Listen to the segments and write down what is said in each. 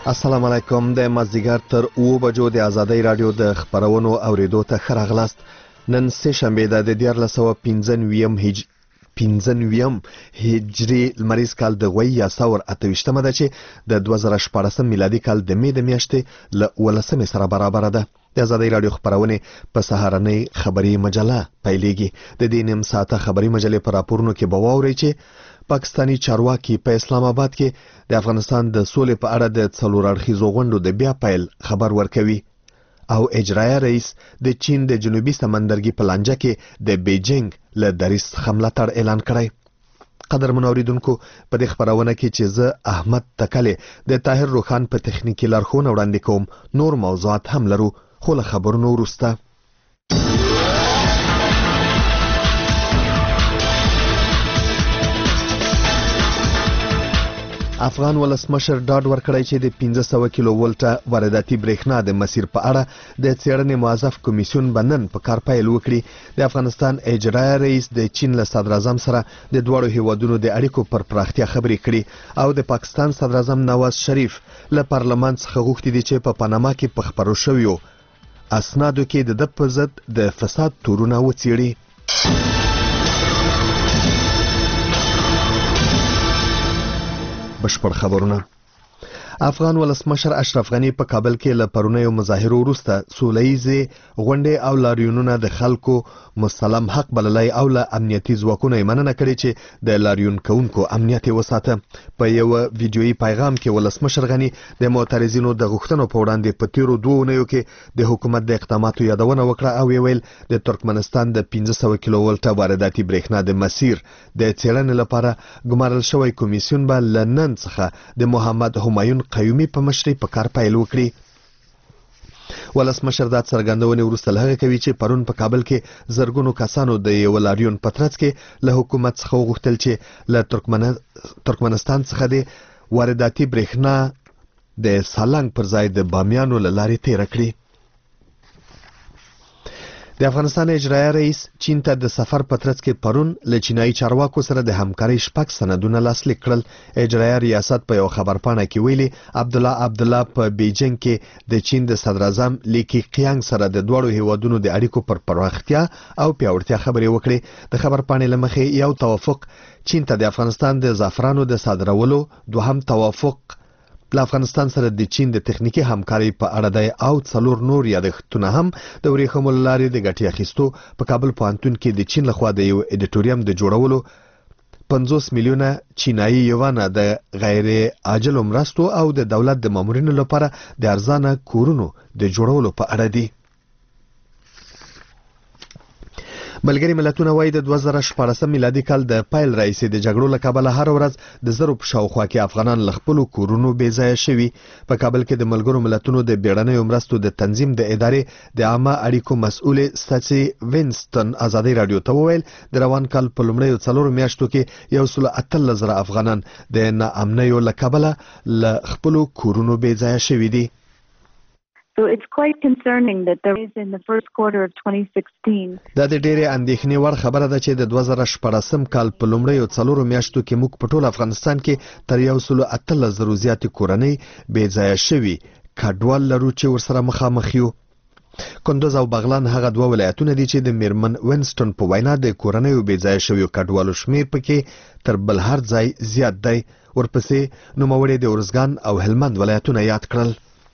السلام علیکم. د مازدیګر تر 9 بجو د ازادۍ رادیو د خبرونو اوریدو ته ښه راغلاست. نن سه شنبه ده د 1495 هجري لمریز کال د غوي یا سور 28مه ده چې د 2014 میلادي کال د می د میاشتې ل 18 سره برابر ده. د ازادۍ رادیو خبرونه په سهارنۍ خبري مجله پیلېږي. د دې نیم ساعته خبري مجلې پر راپورونو کې به واورئ چې پاکستانی چارواکي په اسلام آباد کې د افغانستان د سولې په اړه د څلور اړخیزو غونډو د بیا پیل خبر ورکوي او اجرایه رئیس د چین د جنوبي سمندرګي په لانجه کې د بیجینګ له دریځ څخه ملاتړ اعلان کړی. قدرمنو اوریدونکو، په دې خبرونه کې چې زه احمد تکلې د طاهر روخان په تخنیکي لارښوونه وړاندې کوم، نور موضوعات هم لرو، خو له خبرونو وروسته. افغان ولسمشر ډاډ ورکړی چې د 1500 کیلو ولټه وارداتي برېښنا د مسیر په اړه د څېړنې موظف کمیسیون به نن په کار پیل وکړي. د افغانستان اجرایه رئیس د چین له صدراعظم سره د دواړو هیوادونو د اړیکو پر پراختیا خبرې کړي او د پاکستان صدراعظم نواز شریف له پارلمان څخه غوښتي دي چې په پاناما کې په خپرو شویو اسنادو کې د په ضد د فساد تورونه وڅېړي. بشپړ خبرونه. افغان ولسمشر اشرف غنی په کابل کې له پرونیو مظاهرو وروسته سولهییزې غونډې او لاریونونه د خلکو مسلم حق بللی او له امنیتي ځواکونو یې مننه کړې چې د لاریون کوونکو امنیت یې وساته. په یو ویډیویي پیغام کې ولسمشر غنی د معترضینو د غوښتنو په وړاندې په تیرو 2 اونیو کې د حکومت د اقداماتو یادونه وکړه او ویل د ترکمنستان د 1500 کیلو ولټه وارداتي برېښنا د مسیر د څېړنې لپاره ګمارل شوی کمیسیون به له نن څخه د محمد همایون قیومي په مشرۍ په کار پیل وکړي. ولسمشر دا څرګندونې وروسته له هغه کوي چې پرون په کابل کې زرګونو کسانو د یو لاریون په ترڅ کې له حکومت څخه وغوښتل چې له ترکمنستان څخه د وارداتي برېښنا د سالنګ پر ځای د بامیانو له لارې تېره کړي. د افغانستان اجرایه رئیس چین ته د سفر په ترڅ کې پرون له چینایي چارواکو سره د همکارۍ 6 سندونه لاسلیک کړل. اجرایه ریاست په یو خبرپاڼه کې ویلي عبدالله په بیجینګ کې د چین د صدراعظم لیکی قیانګ سره د دواړو هیوادونو د اړیکو پر پراختیا او پیاوړتیا خبرې وکړې. د خبرپاڼې له مخې یو توافق چین ته د افغانستان د زعفرانو د صادرولو، دوهم توافق له افغانستان سره د چین د تخنیکی همکارۍ په اړه دی او 4 نور یادښتونه هم د ورېښمو له لارې د ګټې اخیستو په کابل پوهنتون کې د چین لخوا د یو اډیټوریم د جوړولو 50 میلیونه چینایي یوانه د غیر عاجلو مرستو او د دولت د مامورینو لپاره د ارزانه کورونو د جوړولو په اړه دی. ملګري ملتونه وایي د 2014 میلادي کال د پایل راهیسې د جګړو له کبله هر ورځ د زرو په شاوخوا کې افغانان له خپلو کورونو بې ځایه شوي. په کابل کې د ملګرو ملتونو د بیړنیو مرستو د تنظیم د ادارې د عامه اړیکو مسؤلې ستاسي وینستون ازادۍ رادیو ته وویل د روان کال په لومړیو 4 میاشتو کې 118,000 افغانان د ناامنیو له کبله له خپلو کورونو بې ځایه شوي دي. So it's quite concerning that there is in the first quarter of 2016. دا د ډېرې اندېښنې وړ خبره ده چې د 2014 کال په لومړیو 4 میاشتو کې موږ په ټول افغانستان کې تر 118,000 زیاتې کورنۍ بې ځایه شوي کډوال لرو چې ورسره مخامخ یو. کندوز او بغلان هغه 2 ولایتونه دي چې د میرمن وینستون په وینا د کورنیو بې ځایه شویو کډوالو شمیر پکې تر بل هر ځای زیات دی. ورپسې نوموړي د ارزګان او هلمند ولایتونه یاد کړل.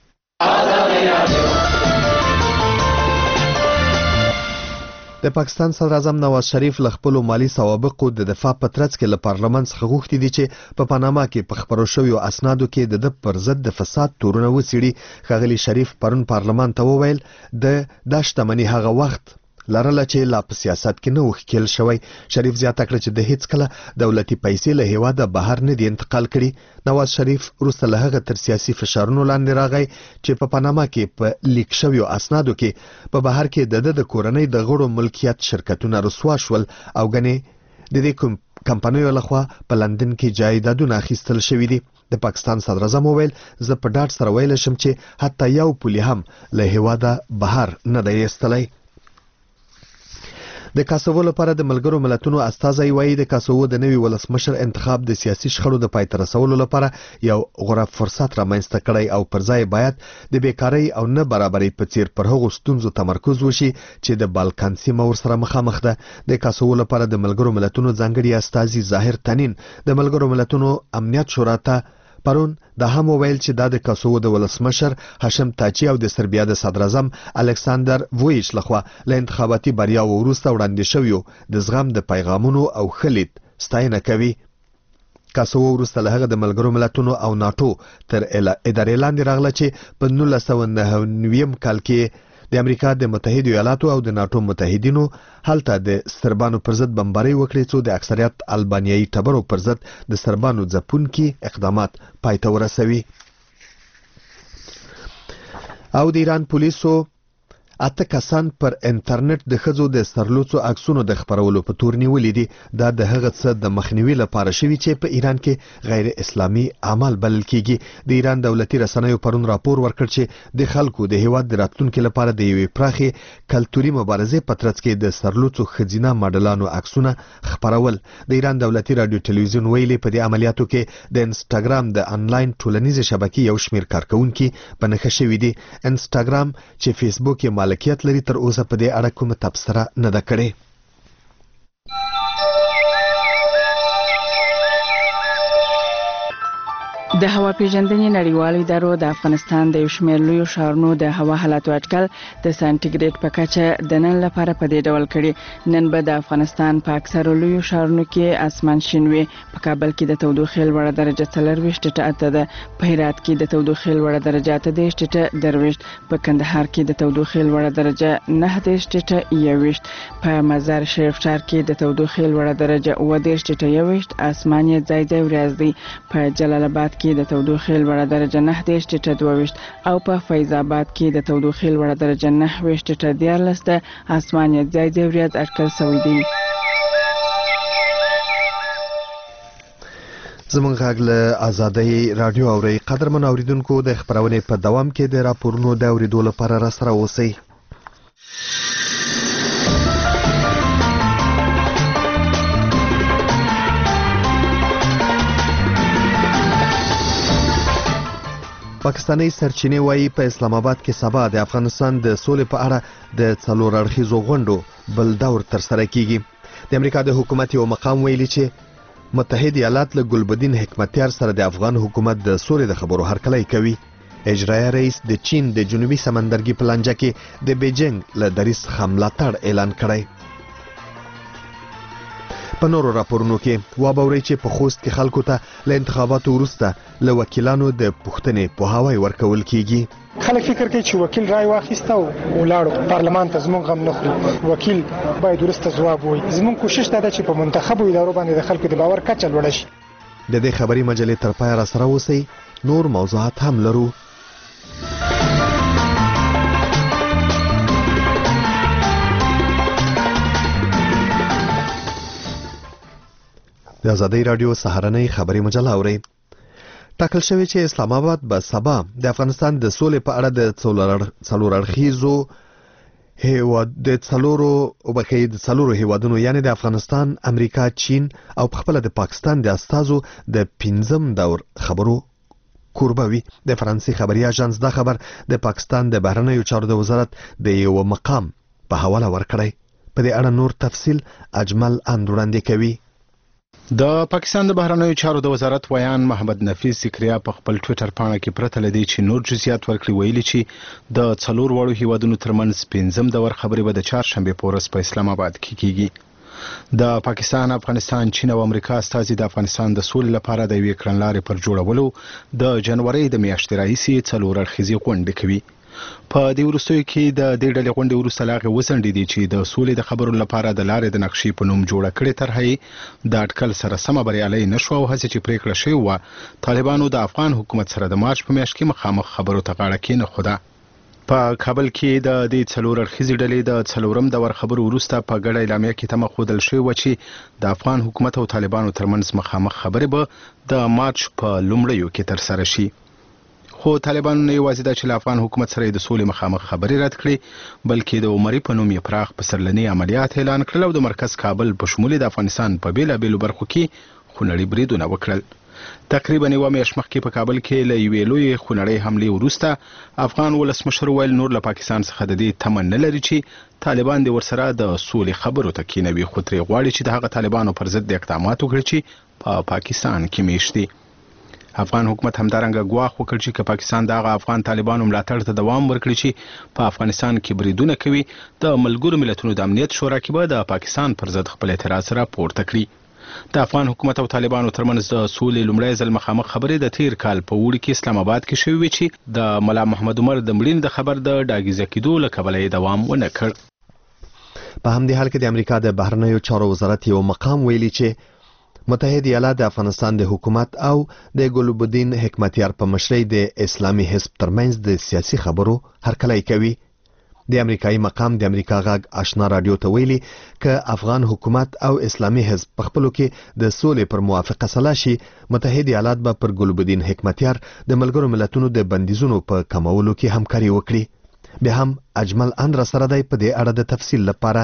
د پاکستان صدراعظم نواز شریف له خپلو مالی سوابقو د دفاع په ترڅ کې له پارلمان څخه غوښتي دي چې په پاناما کې په خپرو شویو اسنادو کې د پر ضد د فساد تورونه وڅېړي. ښاغلي شریف پرون پارلمان ته وویل دا شتمني هغه وخت لرله چې لا په سیاست کې نه و ښکېل شوی. شریف زیاته کړه چې د هیڅ کله دولتي پیسې له هیواده بهر نه دي انتقال کړي. نواز شریف وروسته له هغه تر سیاسي فشارونو لاندې راغی چې په پاناما کې په لیک شویو اسنادو کې په بهر کې د کورنۍ د غړو ملکیت شرکتونه رسوا شول او ګنې د دې کمپنیو لخوا په لندن کې جایدادونه اخیستل شوي دي. د پاکستان صدراعظم وویل زه په ډاډ سره ویلی شم چې حتی یو پولي هم له هیواده بهر نه دی ایستلی. د کاسوو لپاره د ملګرو ملتونو استازی وایي د کاسوو د نوي ولسمشر انتخاب د سیاسي شخړو د پای ته رسولو لپاره یو غوره فرصت رامنځته کړی او پر ځای باید د بیکارۍ او نه برابرۍ په څیر پر هغو ستونزو تمرکز وشي چې د بالکان سیمه ورسره مخامخ ده. د کاسوو لپاره د ملګرو ملتونو ځانګړي استازي ظاهر تنین د ملګرو ملتونو امنیت شورا ته پرون د هم ویل چې د کاسوو د ولسمشر هاشم تاچی او د سربیا د صدر اعظم الکساندر وویچ لخوا له انتخاباتي بریا وروسته وړاندې شویو د زغم د پیغامونو او خلید ستاینه کوي. کاسوو وروسته له هغه د ملګرو ملتونو او ناتو تر ادارې لاندې راغله چې په 1999 کال کې د امریکا د متحده ایالاتو او د ناتو متحدینو هلته د سربانو پر ضد بمبارۍ وکړې څو د اکثریت البانیایي ټبرو پر ضد د سربانو ځپونکي اقدامات پای ته ورسوي. او د ایران پولیسو 8 کسان پر انټرنیټ د ښځو د سرلوڅو عکسونو د خپرولو په تور نیولې دي. دا د هغه څه د مخنیوي لپاره شوي چې په ایران کې غیر اسلامي اعمال بلل کیږي. د ایران دولتي رسنیو پرون راپور ورکړ چې د خلکو د هیواد د راتلونکو لپاره د یوې پراخې کلتوري مبارزې په ترڅ کې د سرلوڅو ښځینه ماډلانو عکسونه خپرول. د ایران دولتي رادیو ټلویزیون ویلي په دې عملیاتو کې د انسټاګرام د انلاین ټولنیزې شبکې یو شمیر کارکونکي په نښه شوي دي. انسټاګرام چې فیسبوک یې مالکیت لري تر اوسه په دې اړه کومه تبصره نه ده کړې. د هوا پیژندنې نړیوالو ادارو د افغانستان د یو شمېر لویو ښارونو د هوا حالاتو اټکل د سانټیګریډ په کچه د نن لپاره په دې ډول کړي. نن به د افغانستان په اکثرو لویو ښارونو کې اسمان شین وي. په کابل کې د تودوخې لوړه درجه 24.8 ده، په هرات کې د تودوخې لوړه درجه 8.23، په کندهار کې د تودوخې لوړه درجه 9.21، په مزار شریف ښار کې د تودوخې لوړه درجه 9.21، اسمان یې ځای ځای وریځ دی. په جلال آباد کې د تودوخې لوړه درجه 9.22 او په فیض آباد کې د تودوخې لوړه درجه 9.14 ده، اسمان یې ځای ځای وریځ اټکل شوی دی. زمونږ غږ له آزادۍ رادیو اورئ. قدرمن اوریدونکو د خپرونې په دوام کې د راپورونو د اوریدو لپاره راسره اوسئ. پاکستاني سرچینې وایي په اسلام آباد کې سبا د افغانستان د سولې په اړه د څلور اړخیزو غونډو بل دور ترسره کیږي. د امریکا د حکومت یو مقام ویلي چې متحده ایالات له ګلبدین حکمتیار سره د افغان حکومت د سولې د خبرو هرکلی کوي. اجرایه رئیس د چین د جنوبي سمندرګي په لانجه کې د بیجینګ له دریځ څخه ملاتړ اعلان کړی. په نورو راپورونو کې وابورئ چې په خوست کې خلکو ته له انتخاباتو وروسته له وکیلانو د پوښتنې پوهاوی ورکول کیږي. خلک فکر کوي چې وکیل رای واخیسته او ولاړو پارلمان ته زموږ غم نه خوري. وکیل باید وروسته ځواب ووایي. زموږ کوشش دا ده چې په منتخبو ادارو باندې د خلکو د باور کچه لوړه شي. د دې خبري مجلې تر پایه راسره اوسئ. نور موضوعات هم لرو. د آزادۍ رادیو سهارنۍ خبري مجله اورئ. ټاکل شوی چې اسلام آباد به سبا د افغانستان د سولې په اړه د څلور اړخیزو د څلورو هیوادونو یعنی د افغانستان، امریکا، چین او پخپله د پاکستان د استازو د 5م دور خبرو کوربه وي. د فرانسې خبري اژانس دا خبر د پاکستان د بهرنیو چارو د وزارت د یو مقام په حواله ورکړی. په دې اړه نور تفصیل اجمل اندوړاندې کوي. د پاکستان د بهرنیو چارو د وزارت ویان محمد نفیس سکریا په خپل ټوئیټر پاڼه کې پرته لدی چې نور جزئیات ورکړي ویلي چې د څلور وړو هیوادونو ترمنځ 5م دور خبرې به د چهارشنبه په ورځ په اسلام آباد کې کیږي. د پاکستان، افغانستان، چین او امریکا استازي د افغانستان د سولې لپاره د یوې کړنلارې پر جوړولو د جنوري د میاشتې راهیسې څلور اړخیزې غونډې کوي. په دې وروستیو کې د دې ډلې غونډې وروسته لاغې وڅنډې دي چې د سولې د خبرو لپاره د لارې د نقشې په نوم جوړه کړې طرحه د اټکل سره سمه بریالۍ نشوه او هڅې چې پریکړه شوې وه طالبانو د افغان حکومت سره د مارچ په میاشت کې مخامخ خبرو ته غاړه کېنښوده. په کابل کې د دې څلور اړخیزې ډلې د څلورم دور خبرو وروسته په ګډه اعلامیه کې تمه ښودل شوې وه چې د افغان حکومت او طالبانو ترمنځ مخامخ خبرې به د مارچ په لومړیو کې ترسره شي. خو طالبانو نه یوازې دا چې له افغان حکومت سره د سولې مخامخ خبرې رد کړې بلکې د عمري په نوم یې پراخ پسرلني عملیات اعلان کړل او د مرکز کابل په شمول د افغانستان په بیلابیلو برخو کې خونړي بریدونه وکړل. تقریبا یوه میاشت مخکې په کابل کې له یوې لویې خونړۍ حملې وروسته افغان ولسمشر ویل نور له پاکستان څخه د دې تمه نه لري چې طالبان د ورسره د سولې خبرو ته کینوي، خو ترې غواړي چې د هغه طالبانو پر ضد د اقدامات وکړي چې په پاکستان کې میشت دي. افغان حکومت همدارنګه ګواښ وکړ چې که پاکستان دغه افغان طالبانو ملاتړ ته دوام ورکړي چې په افغانستان کې بریدونه کوي، د ملګرو ملتونو د امنیت شورا کې به د پاکستان پر ضد خپل اعتراض راپورته کړي. د افغان حکومت او طالبانو ترمنځ د سولې لومړی ځل مخامخ خبرې د تیر کال په اوړي کې اسلام آباد کې شوې وې چې د ملا محمد عمر د مړینې د خبر د ډاګیزه کېدو له کبله یې دوام ونه کړ. په همدې حال کې د امریکا د بهرنیو چارو وزارت یو مقام ویلي چې متحده ایالات د افغانستان د حکومت او د ګلبدین حکمتیار په مشرۍ د اسلامي حزب ترمنځ د سیاسي خبرو هرکلی کوي. د امریکایي مقام د امریکا غږ آشنا رادیو ته ویلي که افغان حکومت او اسلامي حزب په خپلو کې د سولې پر موافقه سلا شي، متحده ایالات به پر ګلبدین حکمتیار د ملګرو ملتونو د بندیزونو په کمولو کې همکاري وکړي. بیا هم اجمل اندر سره دی په دې اړه د تفصیل لپاره.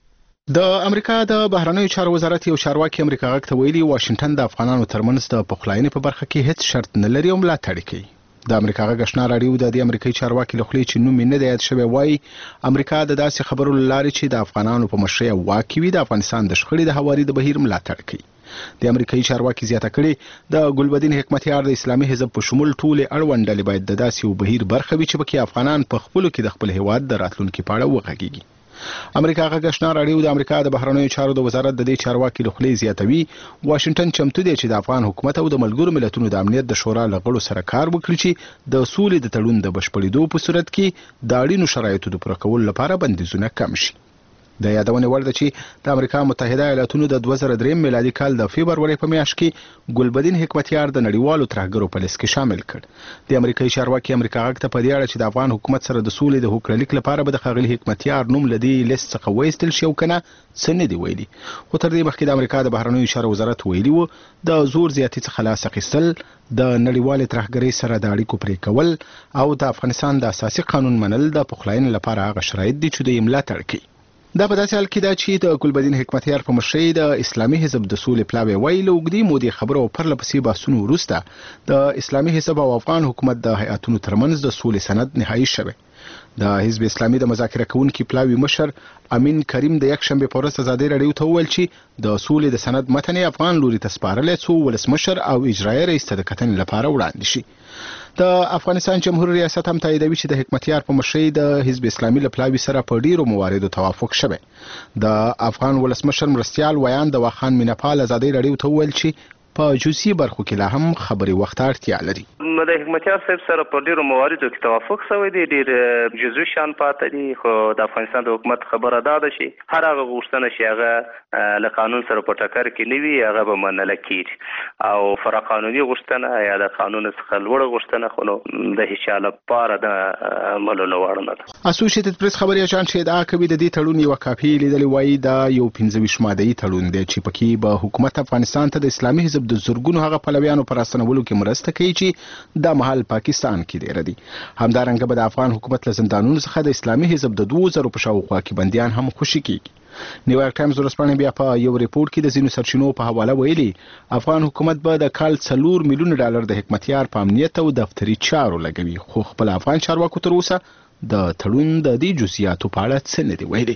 د امریکا د بهرنیو چارو وزارت یو چارواکي امریکا غږ ته ویلي واشنگټن د افغانانو ترمنځ د پخلاینې په برخه کې هیڅ شرط نه لري او ملاتړ کوي. د امریکا غږ آشنا رادیو د امریکایي چارواکي له خولې چې نوم یې نه دی یاد شوی وایي امریکا د داسې خبرو له لارې چې د افغانانو په مشرۍ او واک کې وي د افغانستان د شخړې د هواري د بهیر ملاتړ کوي. د امریکایي چارواکي زیاته کړې د ګلبدین حکمتیار د اسلامي حزب په شمول ټولې اړوند ډلې باید د داسې یو بهیر برخه وي چې پکې افغانان په خپلو کې د خپل هیواد د راتلونکي په اړه وغږیږي. امریکا غږ آشنا رادیو د امریکا د بهرنیو چارو د وزارت د دې چارواکي له خولې زیاتوي واشنگټن چمتو دی چې د افغان حکومت او د ملګرو ملتونو د امنیت د شورا له غړو سره کار وکړي چې د سولې د تړون د بشپړېدو په صورت کې د اړینو شرایطو د پوره کولو لپاره بندیزونه کم شي. د یادونې وړ ده چې د امریکا متحده ایالاتونو د 2003 میلادي کال د فبروري په میاشت کې ګلبدین حکمتیار د نړیوالو ترهګرو په لیست کې شامل کړ. د امریکایي چارواکي امریکا غږ ته په دې اړه چې د افغان حکومت سره د سولې د هوکړلیک لپاره به د ښاغلي حکمتیار نوم له دې لیست څخه وایستل شي او کنه څه نه دی ویلي، خو تر دې مخکې د امریکا د بهرنیو چارو وزارت ویلي و د زور زیاتي څخه لاس اخیستل، د نړیوالې ترهګرۍ سره د اړیکو پرې کول او د افغانستان د اساسي قانون منل د پخلاینې لپاره هغه شرایط دي چې دوی ملاتړ کوي. دا په داسې حال کې ده چې د ګلبدین حکمتیار په مشرۍ د اسلامي حزب د سولې پلاوی وایي له اوږدې مودې خبرو او پرله پسې بحثونو وروسته د اسلامي حزب او افغان حکومت د هیئاتونو ترمنځ د سولې سند نهایي شوی. د حزب اسلامي د مذاکره کوونکي پلاوی مشر امین کریم د یکشنبه په ورځ ازادي رادیو ته وویل چې د سولې د سند متن افغان لوري ته سپارلی څو ولسمشر او اجرایي رئیس ته د کتنې لپاره وړاندې شي. د افغانستان جمهوریت ریاست هم تاییدوي چې د حکمتیار په مشرۍ د حزب اسلامي له پلاوي سره په ډیرو مواردو توافق شوی. د افغان ولسمشر مرستیال ویان د واخان مینپال ازادي رادیو ته وویل چې په جزئي برخو کې لا هم خبرې وخت اړتیا لري. د حکمتیار صاحب سره په ډیرو مواردو کې توافق شوی دی، ډیر جزئي شان پاتې دي، خو د افغانستان د حکومت خبره دا ده چې هر هغه غوښتنه چې هغه له قانون سره په ټکر کې نه وي هغه به منل کېږي او فرا قانوني غوښتنه یا د قانون څخه لوړه غوښتنه خو نو د هیچا لپاره د منلو وړ نه ده. اسوسییټډ پریس خبري اژانس چې ادعا کوي د دې تړون یو کاپي لیدلې وایي دا یو 25 ماده‌ای تړون دی چې پکې به حکومت افغانستان ته د اسلامي حزب د زورګونو هغه پلویانو پر راستنولو کې مرسته کوي چې د محل پاکستان کې دی ردی. همدارنګه به د افغان حکومت له زندانونو څخه د اسلامي حزب د 2000 په شاوخوا کې بنديان هم خوشي کیږي. نیویارک ټایمز ورسپانې بیا په یو ریپورت کې د ځینو سرچینو په حواله ویلي افغان حکومت به د کال 4 میلیون ډالر د حکمتیار په امنیت او دفتري چارو لګوي، خو خپل افغان چارواکو تر اوسه د تړون د دې جزئیاتو په اړه څه نه دی ویلي.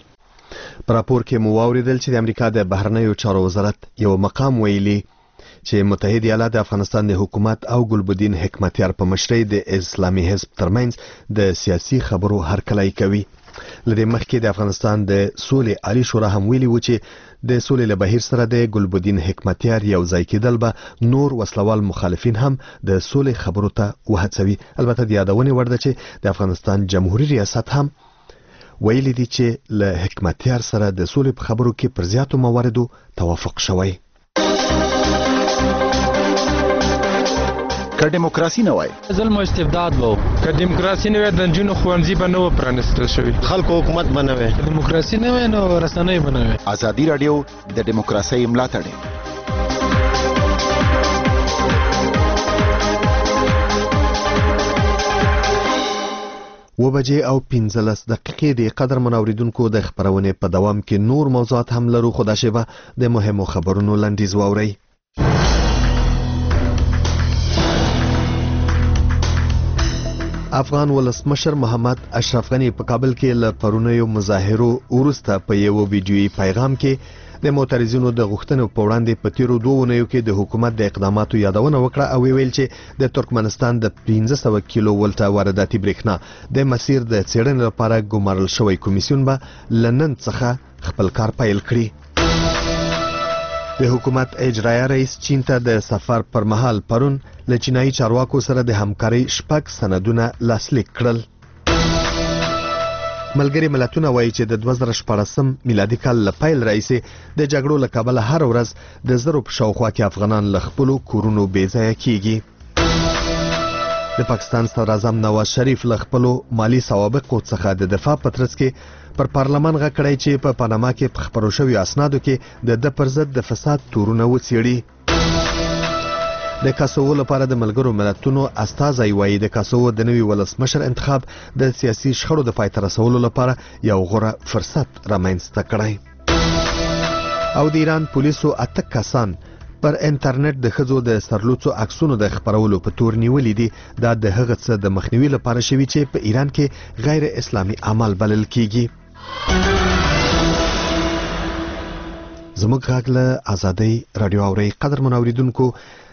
په راپور کې مو واوریدل چې د امریکا د بهرنیو چارو وزارت یو مقام ویلي چې متحده ایالات د افغانستان د حکومت او ګلبدین حکمتیار په مشرۍ د اسلامي حزب ترمنځ د سیاسي خبرو هرکلی کوي. لدې مخکې د افغانستان د سولې عالی شورا هم ویلي و چې د سولې له بهیر سره د ګلبدین حکمتیار یو ځای کېدل به نور وسلوال مخالفین هم د سولې خبرو ته وهڅوي. البته د یادونې وړ ده چې د افغانستان جمهوریت ریاست هم ویلي دي چې له حکمتیار سره د سولې په خبرو کې پر زیاتو مواردو توافق شوی. که دیموکراسي نه وای ظلم او استبداد وو، که دیموکراسي نه وای د جنونو خوانځي به نه پرانستل شوی، خلکو حکومت بنوي، دیموکراسي نه وای نو رسنۍ بنوي. ازادي رادیو د دیموکراسي ملاتړ. 7:15 د قدر منوریدونکو د خبرونه په دوام کې نور موضوعات هم لرو، خو دا شیبه د مهمو خبرونو لنډیز واورئ. افغان ولسمشر محمد اشرف غنی په کابل کې له پرونیو مظاهرو وروسته په یو ویډیویي پیغام کې د معترضینو د غوښتنو په وړاندې په تیرو 2 اونیو کې د حکومت د اقداماتو یادونه وکړه او ویل چې د ترکمنستان د 1500 کیلو ولټه وارداتي برېښنا د مسیر د څېړنې لپاره ګمارل شوی کمیسیون به لنن څخه خپل کار پیل کړي. د حکومت اجرایه رئیس چین ته د سفر پر مهال پرون له چینایي چارواکو سره د همکارۍ 6 سندونه لاسلیک کړل. ملګری ملتونه وایي چې د 2014 میلادي کال له پیل راهیسې د جګړو له کبله هر ورځ د زرو په شاوخوا کې افغانان له خپلو کورونو بې ځایه کیږي. د پاکستان صدر اعظم نواز شریف له خپلو مالی سوابقو څخه د دفاع په ترڅ کې پر پارلمان غږ کړی چې په پاناما کې په خپرو شویو اسنادو کې د پر ضد د فساد تورونه وڅېړي. د کاسوو لپاره د ملګرو ملتونو استازی وایي د کاسوو د نوي ولسمشر انتخاب د سیاسي شخړو د پای ته رسولو لپاره یو غوره فرصت رامنځته کړی. او د ایران پولیسو 8 کسان پر انټرنیټ د ښځو د سرلوڅو عکسونو د خپرولو په تور نیولې دي. دا د هغه څه د مخنیوي لپاره شوي چې په ایران کې غیر اسلامي اعمال بلل کیږي. زموږ غږ له آزادۍ رادیو اوري قدر منوریدونکو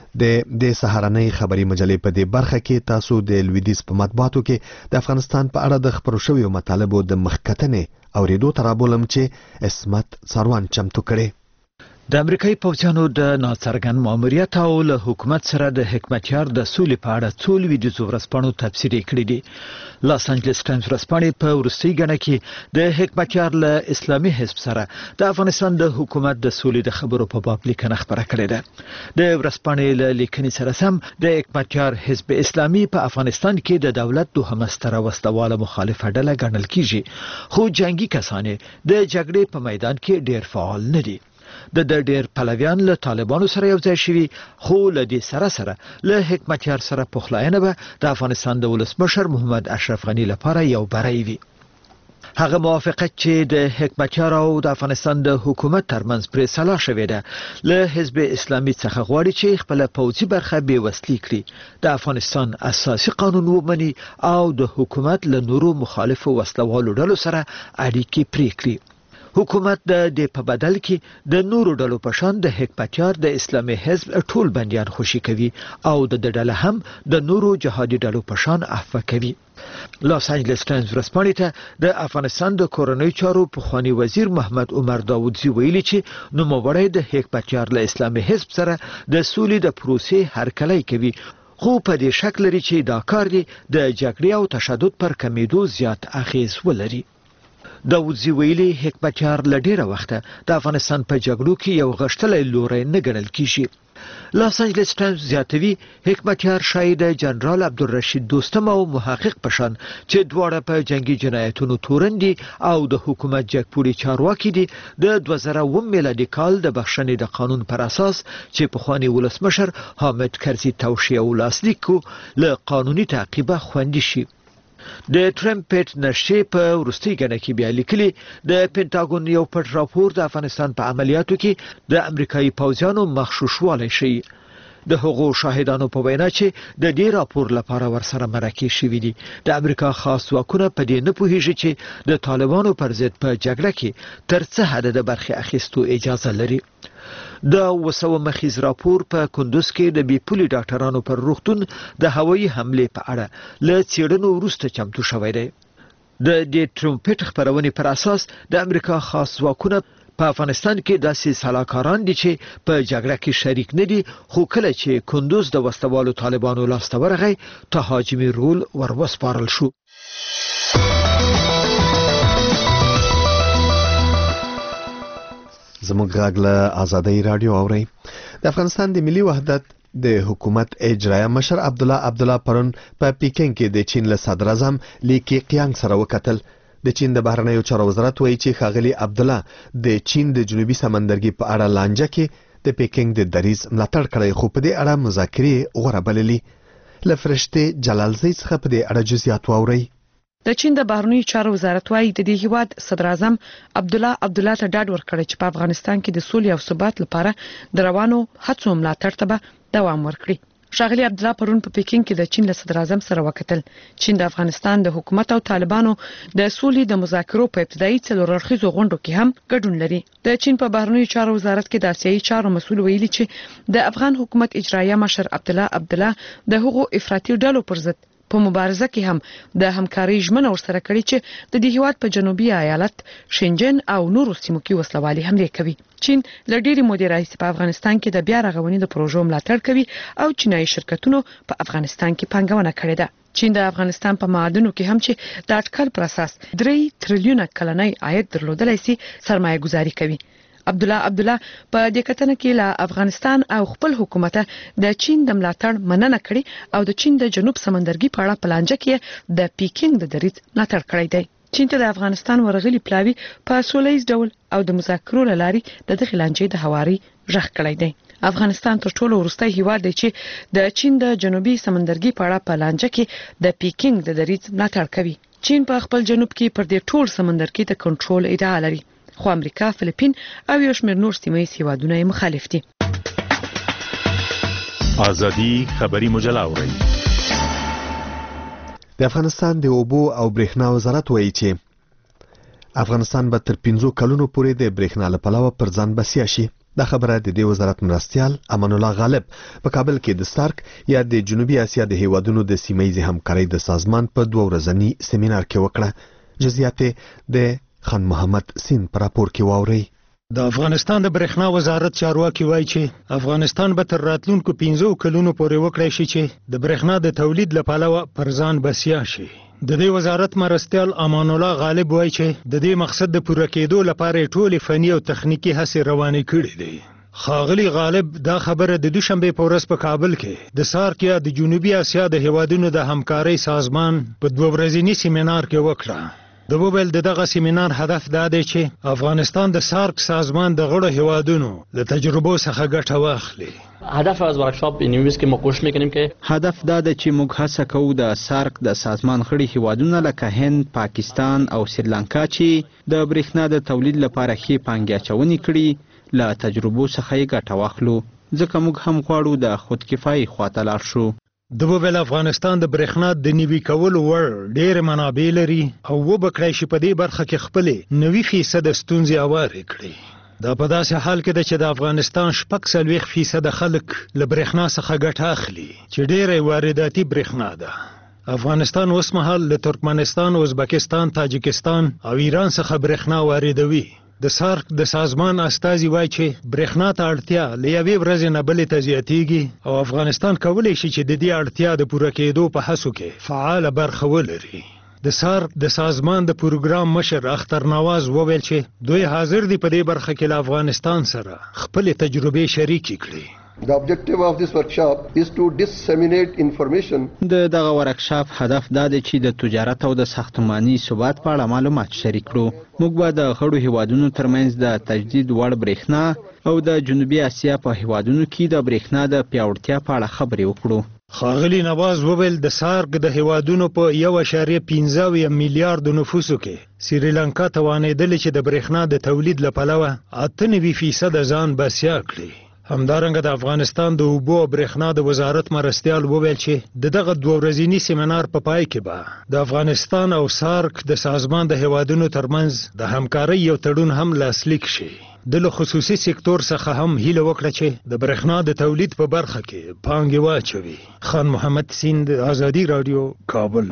د سهارنۍ خبري مجلې په دې برخه کې تاسو د لویدیز په مطبوعاتو کې د افغانستان په اړه د خبرو شویو مطالبو د مخکتنې اوریدو ترابولم چې اسمت څاروان چمتو کړي. د امریکایي پوځیانو د ناڅرګند ماموریت او له حکومت سره د حکمتیار د سولې په اړه څو لویدیځو ورځپاڼو تبصرې کړې دي. لاس انجلس ټایمز ورځپاڼې په وروستۍ ګڼه کې د حکمتیار له اسلامي حزب سره د افغانستان د حکومت د سولې د خبرو په باب لیکنه خبره کړې ده. د ورځپاڼې له لیکنې سره سم د حکمتیار حزب اسلامي په افغانستان کې د دولت دوهمه ستره وسلواله مخالفه ډله ګڼل کیږي، خو جنگي کسان د جګړې په میدان کې ډېر فعال نه دي. د ډېر پلویان له طالبانو سره یو ځای شوي، خو له دې سره له حکمتیار سره پخلاینه به د افغانستان د ولسمشر محمد اشرف غنی لپاره یو بری وي. هغه موافقت چې د حکمتیار او د افغانستان د حکومت ترمنځ پرې سلا شوې ده له حزب اسلامي څخه غواړي چې خپل پوځي برخه بې وسلې کړي، د افغانستان اساسي قانون ومني او د حکومت له نورو مخالفو وسلوالو ډلو سره اړیکې پرې کړي. حکومت د دې په بدل کې د نورو ډلو په شان د حکمتیار د اسلامي حزب ټول بندیان خوشي کوي او د ډله هم د نورو جهادي ډلو په شان عفو کوي. لاس انجلس ټایمز ورځپاڼې ته د افغانستان د کورنۍ چارو پخوانی وزیر محمد عمر داودزی ویلي چې نوموړی د حکمتیار له اسلامي حزب سره د سولې د پروسې هرکلی کوي، خو په دې شک لري چې دا کار دی د جګړې او تشدد پر کمیدو زیات اغیز ولري. داودزی ویلي حکمتیار له ډیره وخته د افغانستان په جګړو کې یو غښتلی لوری نه ګڼل کیږي. لاس انجلس ټایمز زیاتوي حکمتیار شاید جنرال عبدالرشید دوستم او محقق پشان چې دواړه په جنگي جنایتونو تورن دي او د حکومت جګپوړي چارواکي دي د 2009 میلادي کال د بخښنې د قانون پر اساس چې پخوانی ولسمشر حامد کرزي توشیه او لاسلیک کو له قانوني تعقیبه خوندي شي. د ټرمپټ نشي په وروستي ګڼه کې بیا لیکلي د پینټاګون یو پټ راپور د افغانستان په عملیاتو کې د امریکایي پوځیانو مخشوشوالی شي. د هغو شاهدانو په وینا چې د دې راپور لپاره ورسره مرکه شوي دي، د امریکا خاص ځواکونه په دې نه پوهیږي چې د طالبانو پر ضد په جګړه کې تر څه حد د برخې اخیستو اجازه لري. د وسو مخیز راپور په کندوز کې د بیپولي ډاکټرانو پر روغتون د هوایي حمله په اړه له څېړنو وروسته چمتو شوی دی. د ټرمپټ خبرونې پر اساس د امریکا خاص ځواکونه په افغانستان کې داسې سلاکاران دي چې په جګړه کې شریک نه دي، خو کله چې کندوز د وسلوالو طالبانو لاسته ورغی تهاجمي رول وروسپارل شو. زموږ غږ له آزادۍ رادیو اوري. د افغانستان د ملي وحدت د حکومت اجرایه مشر عبدالله پرون په پیکینګ کې د چین له صدر اعظم لی کیقیانګ سره وکتل. د چین د بهرنیو چارو وزارت وایي چې ښاغلي عبدالله د چین د جنوبي سمندرګي په اړه لانجه کې د پیکینګ د دریځ ملاتړ کړی، خو په دې اړه مذاکرې غوره بللي. له فرشته جلالزی څخه په دې اړه جزئیات واورئ. د چین د بهرنیو چارو وزارت وايي د دې هیواد صدر اعظم عبدالله ته ډاډ ورکړی چې په افغانستان کې د سولې او ثبات لپاره د روانو هڅو ملاتړ ته دوام ورکړي. شاغلی عبدالله پرون په پکین کې د چین له صدر اعظم سره وکتل. چین د افغانستان د حکومت او طالبانو د سولې د مذاکرو په ابتدایي څلور اړخیزو غونډو کې هم ګډون لري. د چین په بهرنیو چارو وزارت کې د آسیایي چارو مسؤل ویلي چې د افغان حکومت اجرایه مشر عبدالله د هغو افراطي ډلو پر ضد په مبارزه کې هم د همکارۍ ژمنه ورسره کړې چې د دې هیواد په جنوبي ایالت شنجن او نورو سیمو کې وسلوالي حمله کوي. چین له ډېرې مودې راهیسې په افغانستان کې د بیا رغونې د پروژو ملاتړ کوي او چینایي شرکتونو په افغانستان کې پانګونه کړې ده. چین د افغانستان په معادنو کې هم چې د اټکل پر اساس 3 تریلیونه کلنی عاید درلودلای شي سرمایه گذاري کوي. عبدالله په دې کتنه کې له افغانستان او خپل حکومت د چین د ملاتړ مننه کړې او د چین د جنوب سمندرګي په اړه پلانجه کې د پیکینګ د دریځ ملاتړ کړی دی. چین ته د افغانستان ورغلي پلاوی په سولهییز ډول او د مذاکرو لاري د دغه لانجې د هواري ژغ کړی دی. افغانستان تر ټولو وروستی هیواد دی چې د چین د جنوبي سمندرګي په اړه پلانجه کې د پیکینګ د دریځ ملاتړ کوي. چین په خپل جنوب کې پر دې ټول سمندرګي د کنټرول ادعا لري، خو امریکا، فلیپین او یو شمېر نور سیمه ییز هیوادونه یې مخالف دي. ازادي خبري مجله اوري. د افغانستان د اوبو او برېښنا وزارت وایي چې افغانستان به تر 5 کلونو پورې د برېښنا له پلوه پر ځان بسیا شي. دا خبره د دې وزارت مرستیال امان الله غالب په کابل کې د سارک یا د جنوبي اسیا د هیوادونو د سیمه ییز همکارۍ د سازمان په 2 ورځني سیمینار کې وکړه. جزئیات د خان محمد سین پر راپور کې واوري. د افغانستان د برېښنا وزارت چارواکي وایي چې افغانستان به تر راتلونکو 15 کلونو پورې وکړای شي چې د برېښنا د تولید لپاره پر ځان بسیا شي. د دې وزارت مرستیال امان الله غالب وایي چې د دې مقصد د پوره کېدو لپاره ټول فني او تخنیکی هڅې روانې کړې دي. خاغلی غالب دا خبره د دوشنبه په ورځ په کابل کې د سارک یا د جنوبي اسیا د هیوادونو د همکارۍ سازمان په 2 ورځني سیمینار کې وکړه. د وویل دغه سیمینار هدف دا دی چې افغانستان د سارک سازمان د غړو هیوادونو له تجربو څخه ګټه واخلي. هدف از ورکشاپ این نیوز که ما کوشش میکنیم که هدف دا دی چې موږ هڅه کوو د سارک د سازمان غړي هیوادونه لکه هند، پاکستان او سریلانکا چې د برېښنا د تولید لپاره ښې پانګې اچونې کړي له تجربو څخه یې ګټه واخلو، ځکه موږ هم غواړو د خودکفایۍ خواته لاړ شو. د وویل افغانستان د برېښنا د نوي کولو وړ ډېر منابع لري او وبکړای شي په دې برخه کې خپل 90% ستونزې اوارې کړي. دا په داسې حال کې ده چې د افغانستان 40% خلک له برېښنا څخه ګټه اخلي چې ډېره وارداتي برېښنا ده. افغانستان اوس مهال له ترکمنستان، ازبکستان، تاجکستان او ایران څخه برېښنا واردوي. د سارک د سازمان استازي وایي چې برېښنا ته اړتیا له یوې ورځې نه بلې ته زیاتېږي او افغانستان کولی شي چې د دې اړتیا د پوره کېدو په هڅو کې فعاله برخه ولري. د سارک د سازمان د پروګرام مشر اختر نواز وویل چې دوی حاضر دي په دې برخه کې له افغانستان سره خپل تجربې شریکې کړي. The objective of this workshop is to disseminate information. دغه ورکشاپ هدف دا دی چې د تجارت او د ساختماني ثبات په اړه معلومات شریک کړو. موږ به د غړو هیوادونو ترمنځ د تجدید وړ برېښنا او د جنوبي اسیا په هیوادونو کې د برېښنا د پیاوړتیا په اړه خبرې وکړو. خاغلی نواز وویل د سارک د هیوادونو په 1.15 میلیارډ نفوسو کې سریلانکا توانېدلې چې د برېښنا د تولید لپاره 98% ځان بسیا کړي. همدارنګه د افغانستان د اوبو او برېښنا د وزارت مرستیال وویل چې دغه 2 ورځني سیمینار په پای کې به د افغانستان او سارک د سازمان د هیوادونو ترمنځ د همکارۍ یو تړون هم لاسلیک شي. د خصوصي سکتور څخه هم هیله وکړه چې د برېښنا د تولید په برخه کې پانګې واچوي. خان محمد سین، آزادی رادیو، کابل.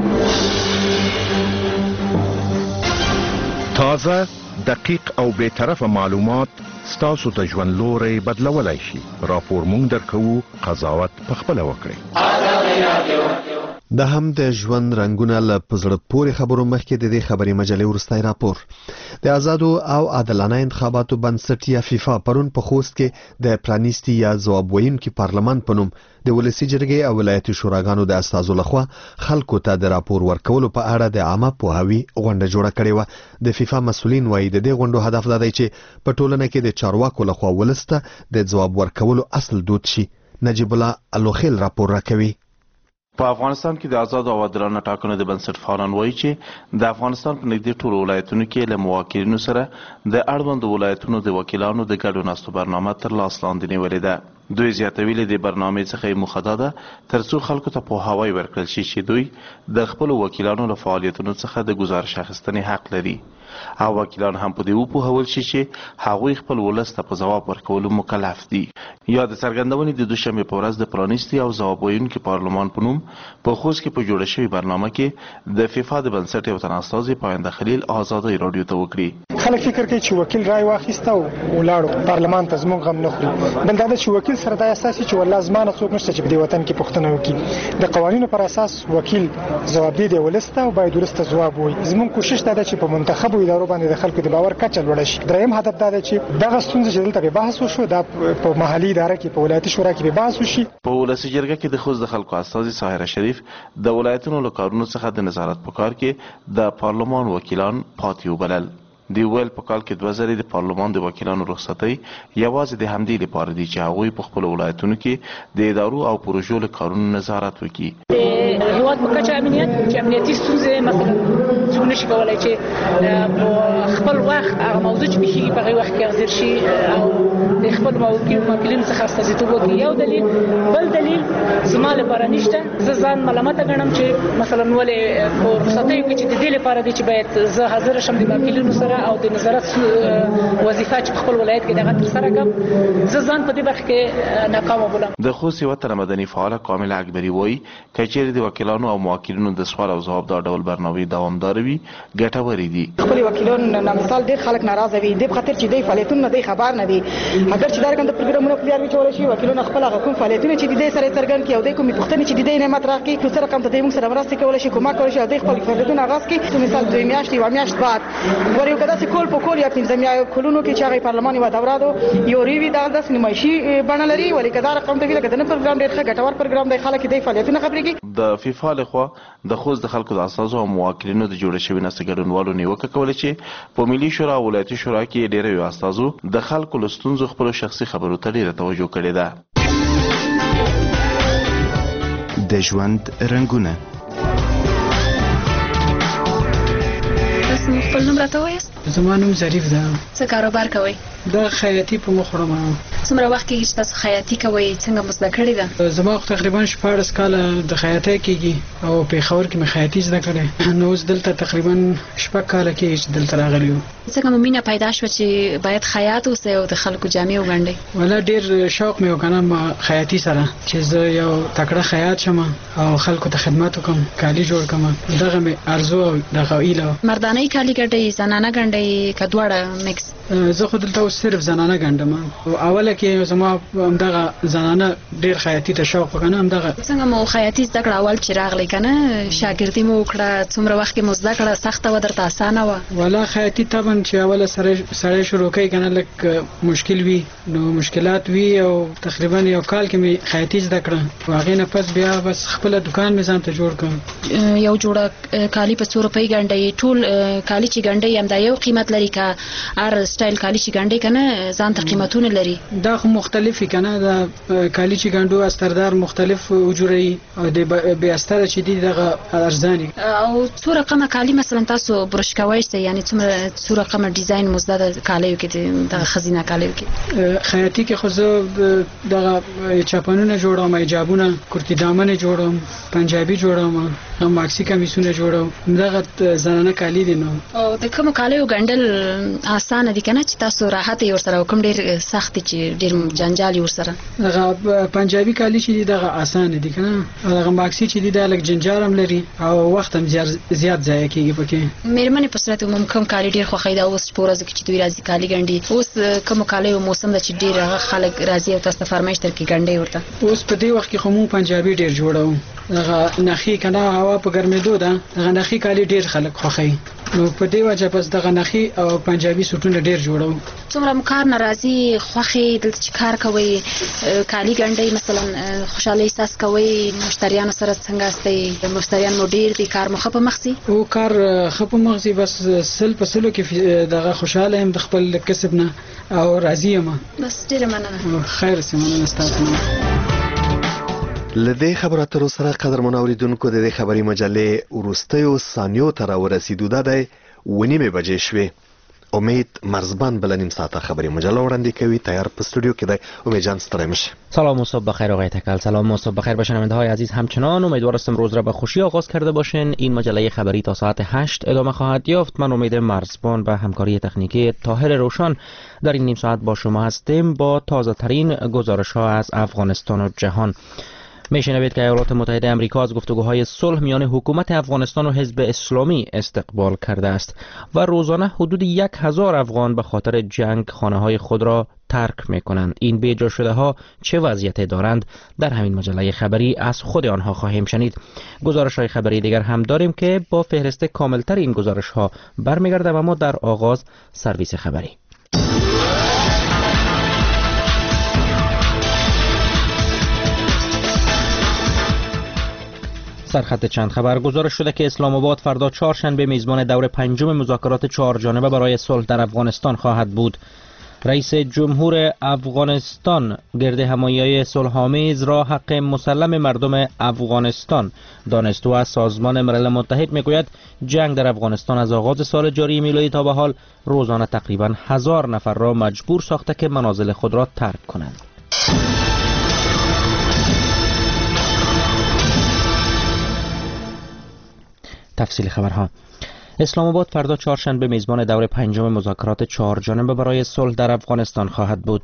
تازه، دقیق او بے طرفه معلومات ستاسو د ژوند لوري بدلولای شي. راپور مونږ درکوو، قضاوت پخپله وکړئ. د هم د ژوند رنگونه له پزړه پورې خبرو مخکې د دې خبري مجلې ورستای راپور. د آزادو او عادلانه انتخاباتو بنسټ یا فیفا پرون په خوست کې د پرانیستي یا ځواب ویونکي پارلمان په نوم د ولسی جرګې او ولایتي شوراګانو د استازو لخوا خلکو ته د راپور ورکولو په اړه د عامه پوهاوي غونډه جوړه کړې و. د فیفا مسولین وایي د دې غونډو هدف دا دی چې په ټولنه کې د چارواکو لخوا ولسته د ځواب ورکولو اصل دود شي. نجیب الله الوخیل راپور راکوي. په افغانستان کې د آزاد او عادلانه ټاکنو د بنسټپالان وایي چې د افغانستان په نږدې ټولو ولایتونو کې له موکلینو سره د اړوندو ولایتونو د وکیلانو د ګډو ناستو برنامه تر لاس لاندې نیولې ده. دوی زیاتوي له دې برنامې څخه یې موخه دا ده ترڅو خلکو ته پوهاوی ورکړل شي چې دوی د خپلو وکیلانو له فعالیتونو څخه د ګزارش اخیستنې حق لري او وکیلان هم په دې وپوهول شي چې هغوی خپل ولس ته په ځواب ورکولو مکلف دي. یا د څرګندونې د دوشنبې په ورځ د پرانیستي او ځواب ویونکي پارلمان په نوم په خوست کې په جوړه شوې برنامه کې د فیفا د بنسټ یو تن استازي پاینده خلیل آزادۍ راډیو ته وکړي. خلک فکر کوي چې وکیل رای واخیسته او ولاړو پارلمان ته زموږ غم نه خوري. بل دا چې وکیل سره دا اساسي چې والله زمانه څوک نشته چې په دې وطن کې پوښتنه وکړي. د قوانینو پر اساس وکیل ځوابدي دی ولسته او باید ولسته ځواب وایي. زموږ کوشش دا ده چې په منتخبو ادارو باندې د خلکو د باور کچه لوړه شي. دریم هدف دا ده چې دغه ستونزې چې دلته به بحث وشو دا په محلي اداره کې په ولایتي شورا کې به بحث وشي. په ولسي جرګه کې د خوست د خلکو استازي ساحره شریف د ولایتونو له کارونو څخه د نظارت په کار کې د پارلمان وکیلان پاتې وبلل. دی ویل په کال کې 2000 د پارلمان د وکیلانو رخصتۍ یوازې د همدې لپاره دي چې هغوی په خپل ولایتونو کې د ادارو او پروژو له کارونو نظارت وکړي. هیواد په کچه امنیتي ستونزې مثلا څوک نشي کولای چې خپل وخت هغه موضوع چې بيخي په هغه وخت کې حاضر شي او د خپل موکلینو څخه استازیتوب وکړي. یو دلیل بل دلیل زما لپاره نشته. زه ځان ملامت ګڼم چې مثلا ولې په رخصتۍ کې چې د دې لپاره دي چې باید زه حاضر شم د موکلینو سره او د نظارت وظیفه چې خپل ولایت کې دغه تر سره کوم. زه ځان په دې برخه کې ناکام بولم. د خوست یو تر مدني فعال کامل اکبری وایي کچېرې د وکیلانو او موکلینو د سوال او ځواب دا ډول برنامې دوامدار وي ګټورې دي. خپل وکیلانو نه مثال ډېر خلک ناراضه وي د خاطر چې د فعالیتونو نه خبر نه دي. اگر چې دا کوم پروګرامونه پلیار وي چې شي وکیلانو خپل کوم فعالیتونه چې د سره څرګند کړي او د کومې پوښتنې چې د نه مطرح کړي نو سره کوم ته د موږ سره مرسته کولای شي کومک کولای شي او د خپل فعالیتونو آغاز کړي. مثال دوی میاشتې و میاشت بعد ورو کدا چې کول په کول یا پنځم یا کلونو کې چې هغه پارلماني و دوره دو یو ریوی د سینمایشي بڼه لري ولې کدا رقم ته ویل کده نه پروګرام ډېر ښه ګټور پروګرام دی. خلک د فعالیتونو خبرېږي. د فیفا لخوا د خوست د خلکو د اساسو او موکلینو د جوړ شوی نسته ګډونوالو نیوکه کوله چې په ملي شورا او ولایتي شورا کې ډېر یو استازو د خلکو له ستونزو خپل شخصي خبرو ته ډېره توجه کړې ده. د ژوند رنګونه خپل نوم راته وایاست؟ زما نوم ظریف ده. څه کاروبار کوئ؟ دا خیاطي په مخ وړم. څومره وخت کېږي چې تاسو خیاطي کوئ؟ څنګه مو زده کړې ده؟ زما خو تقریبا 14 کاله د خیاطۍ کېږي او پېښور کې مې خیاطي زده کړې. نو اوس دلته تقریبا 6 کاله کېږي چې دلته راغلی یو. څنګه مو مینه پیدا شوه چې باید خیاط اوسئ او د خلکو جامې وګنډئ؟ والله ډېر شوق مې وکړ ما خیاطي سره چې زه یو تکړه خیاط شم او خلکو ته خدمت وکړم کالي جوړ کړم. دغه مې ارزو او دغه ایله. مردانه کالي ګنډئ زنانه ګنډئ که دواړه میکس؟ زه خو دلته اوس صرف زنانه ګنډم. اوله کې زما همدغه زنانه ډېر خیاطي ته شوق وکړ. همدغه څنګه مو خیاطي زده کړه اول چې راغلی که نه شاګردي مو وکړه؟ څومره وخت کې مو زده کړه؟ سخته وه درته اسانه وه؟ والله خیاطي طبعا چې اوله سړی شروع کوي که نه لږ مشکل وي نو مشکلات وي او تقریبا یو کال کې مې خیاطي زده کړه. هغې نه پس بیا بس خپله دوکان مې ځان ته جوړ کړم. یو جوړه کالي په 100 روپۍ ګنډئ؟ ټول کالي چې ګنډئ همدا یو قیمت لري که هر سټایل کالي چې ګنډئ که نه ځان ته قیمتونه لري؟ دا خو مختلف وي که نه. دا کالي چې ګنډو استردار مختلف اجورې او د بې استره چې دي دغه ارزاني. او څو رقمه کالي مثلا تاسو برش کوئ یعنې څو رقمه ډیزاین مو زده ده کالیو کې دغه ښځینه کالیو کې؟ خیاطي کې خو زه دغه چاپنونه جوړوم، حجابونه، کرتي دامنې جوړوم، پنجابي جوړوم، ماکسي کمیسونه جوړوم. دغه زنانه کالي دي. نو او د کومو کالیو ګنډل اسانه دي که نه چې تاسو راحت یې ورسره او کوم ډېر سخت دي چې ډېر جنجال یې ورسره؟ دغه پنجابي کالي چې دي دغه اسانه دي که نه. دغه ماکسي چې دي دا لږ جنجال هم لري او وخت هم زیات ضایع کېږي پکې. مېرمنې په صورت عموم کوم کالي ډېر خوښوي؟ دا اوس په ورځو کې چې دوی راځي کالي ګنډي اوس کومو کالیو موسم ده چې ډېر هغه خلک راځي او تاسو ته فرمایش درکړي ګنډئ ورته؟ اوس په دې وخت کې خو موږ پنجابي ډېر جوړوو. دغه نخي که نه هوا په ګرمېدو ده دغه نخي کالي ډېر خلک خوښوي. نو په دې وجه پس دغه نخي او پنجابي سوټونه ډېر جوړوو. څومره مو کار نه راځي خوښې دلته چې کار کوئ کالي ګنډئ مثلا خوشحالۍ احساس کوئ؟ مشتریانو سره څنګه استئ؟ مشتریان مو ډېر دي کار مو ښه په مخ ځي؟ او کار ښه په مخ ځي. بس 100% کې دغه خوشحاله یم د خپل کسب نه او راضي یم. بس ډېره مننه. خیر سي مننه ستاسو. لدې خبرو اترو سره قدرمن اوریدونکو د دې خبري مجلې وروستیو ثانیو ته راورسېدو دا دی 9:30 بجې شوې. امید مرزبان بل نیم ساعته خبری مجله وړاندې کوي. تیار په استودیو کې دی امید جان ستړی مشه. سلام و صبح بخیر آقای تکل. سلام و صبح بخیر به شنونده‌های عزیز همچنان. امیدوار هستم روز را به خوشی آغاز کرده باشین. این مجله خبری تا ساعت 8 ادامه خواهد یافت. من امید مرزبان به همکاری تکنیکی طاهر روشن در این نیم ساعت با شما هستیم با تازه ترین گزارش ها از افغانستان و جهان. میشنوید که ایالات متحده آمریکا از گفتگوهای صلح میان حکومت افغانستان و حزب اسلامی استقبال کرده است و روزانه حدود 1000 افغان به خاطر جنگ خانه‌های خود را ترک می‌کنند. این بی‌جا شده ها چه وضعیتی دارند؟ در همین مجله خبری از خود آنها خواهیم شنید. گزارش‌های خبری دیگر هم داریم که با فهرست کاملتر این گزارش‌ها برمیگردد و ما در آغاز سرویس خبری. سرخط چند خبر. گزارش شده که اسلام آباد فردا چهارشنبه میزبان دور پنجم مذاکرات 4 جانبه برای صلح در افغانستان خواهد بود. رئیس جمهور افغانستان گرد همایی صلح‌آمیز را حق مسلم مردم افغانستان دانست و از سازمان ملل متحد میگوید جنگ در افغانستان از آغاز سال جاری میلادی تا به حال روزانه تقریبا 1000 نفر را مجبور ساخته که منازل خود را ترک کنند. تفصیل خبرها. اسلام آباد فردا چهارشنبه میزبان دور پنجم مذاکرات 4 جانبه برای صلح در افغانستان خواهد بود.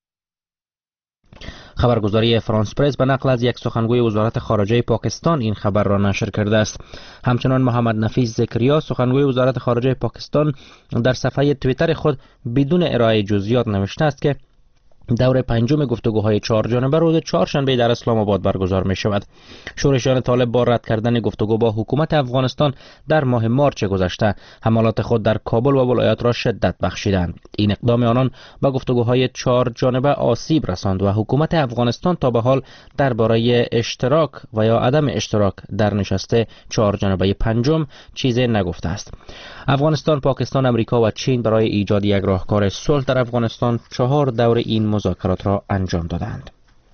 خبرگزاری فرانس پرس به نقل از یک سخنگوی وزارت خارجه پاکستان این خبر را نشر کرده است. همچنان محمد نفیس زکریا سخنگوی وزارت خارجه پاکستان در صفحه توییتر خود بدون ارائه جزئیات نوشته است که دور پنجم گفتگوهای 4 جانبه روز چهارشنبه در اسلام آباد برگزار می شود. شورشیان طالب با رد کردن گفتگو با حکومت افغانستان در ماه مارچ گذشته حملات خود در کابل و ولایات را شدت بخشیدند. این اقدام آنان به گفتگوهای 4 جانبه آسیب رساند و حکومت افغانستان تا به حال درباره اشتراک و یا عدم اشتراک در نشست 4 جانبه پنجم چیزی نگفته است. افغانستان، پاکستان، امریکا و چین برای ایجاد یک راهکار صلح در افغانستان 4 دور این مذاکرات را انجام دادند.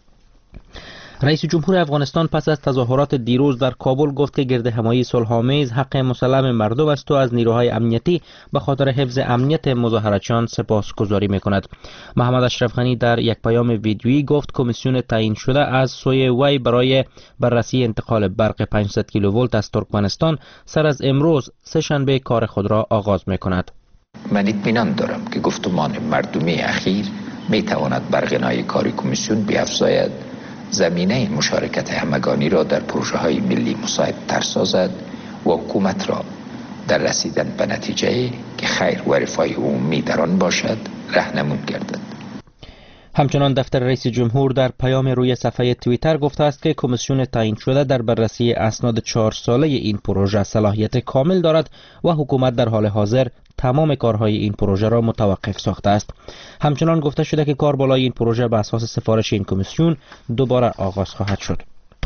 رئیس جمهور افغانستان پس از تظاهرات دیروز در کابل گفت که گرد همایی صلح‌آمیز حق مسلم مردم است و از نیروهای امنیتی به خاطر حفظ امنیت مظاهرچیان سپاسگزاری می‌کند. محمد اشرف غنی در یک پیام ویدیویی گفت کمیسیون تعیین شده از سوی وی برای بررسی انتقال برق 500 کیلوولت از ترکمنستان سر از امروز سه‌شنبه کار خود را آغاز می‌کند. من اطمینان دارم که گفتمان مردمی اخیر می‌تواند بر غنای کار کمیسیون بیفزاید، زمینه مشارکت همگانی را در پروژه‌های ملی مساعدتر سازد و حکومت را در رسیدن به نتیجه که خیر و رفاه عمومی در آن باشد راهنمود گردد. همچنان دفتر رئیس جمهور در پیام روی صفحه توییتر گفته است که کمیسیون تعیین شده در بررسی اسناد 4 ساله این پروژه صلاحیت کامل دارد و حکومت در حال حاضر تمام کارهای این پروژه را متوقف ساخته است. همچنان گفته شده که کار بالای این پروژه به اساس سفارش این کمیسیون دوباره آغاز خواهد شد.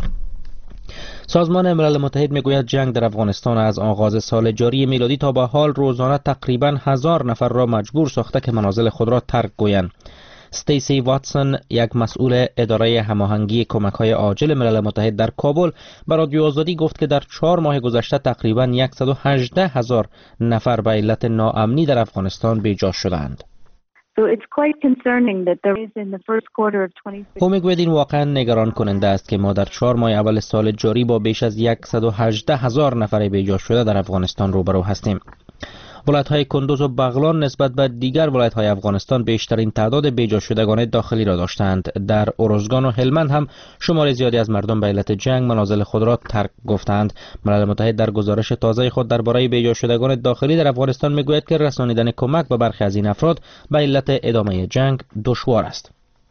سازمان ملل متحد میگوید جنگ در افغانستان از آغاز سال جاری میلادی تا به حال روزانه تقریبا 1000 نفر را مجبور ساخته که منازل خود را ترک گویند. استیسی واتسون، یک مسئول اداره هماهنگی کمک‌های عاجل ملل متحد در کابل، به رادیو آزادی گفت که در 4 ماه گذشته تقریباً 118,000 نفر به علت ناامنی در افغانستان بی‌جا شدند. او میگوید این واقعا نگران کننده است که ما در 4 ماه اول سال جاری با بیش از 118,000 نفر بی‌جا شده در افغانستان روبرو هستیم. ولایت‌های کندوز و بغلان نسبت به دیگر ولایت‌های افغانستان بیشترین تعداد بی‌جا شدگان داخلی را داشتند. در ارزگان و هلمند هم شمار زیادی از مردم به علت جنگ منازل خود را ترک گفتند. ملل متحد در گزارش تازه خود درباره بی‌جا شدگان داخلی در افغانستان میگوید که رسانیدن کمک به برخی از این افراد به علت ادامه جنگ دشوار است.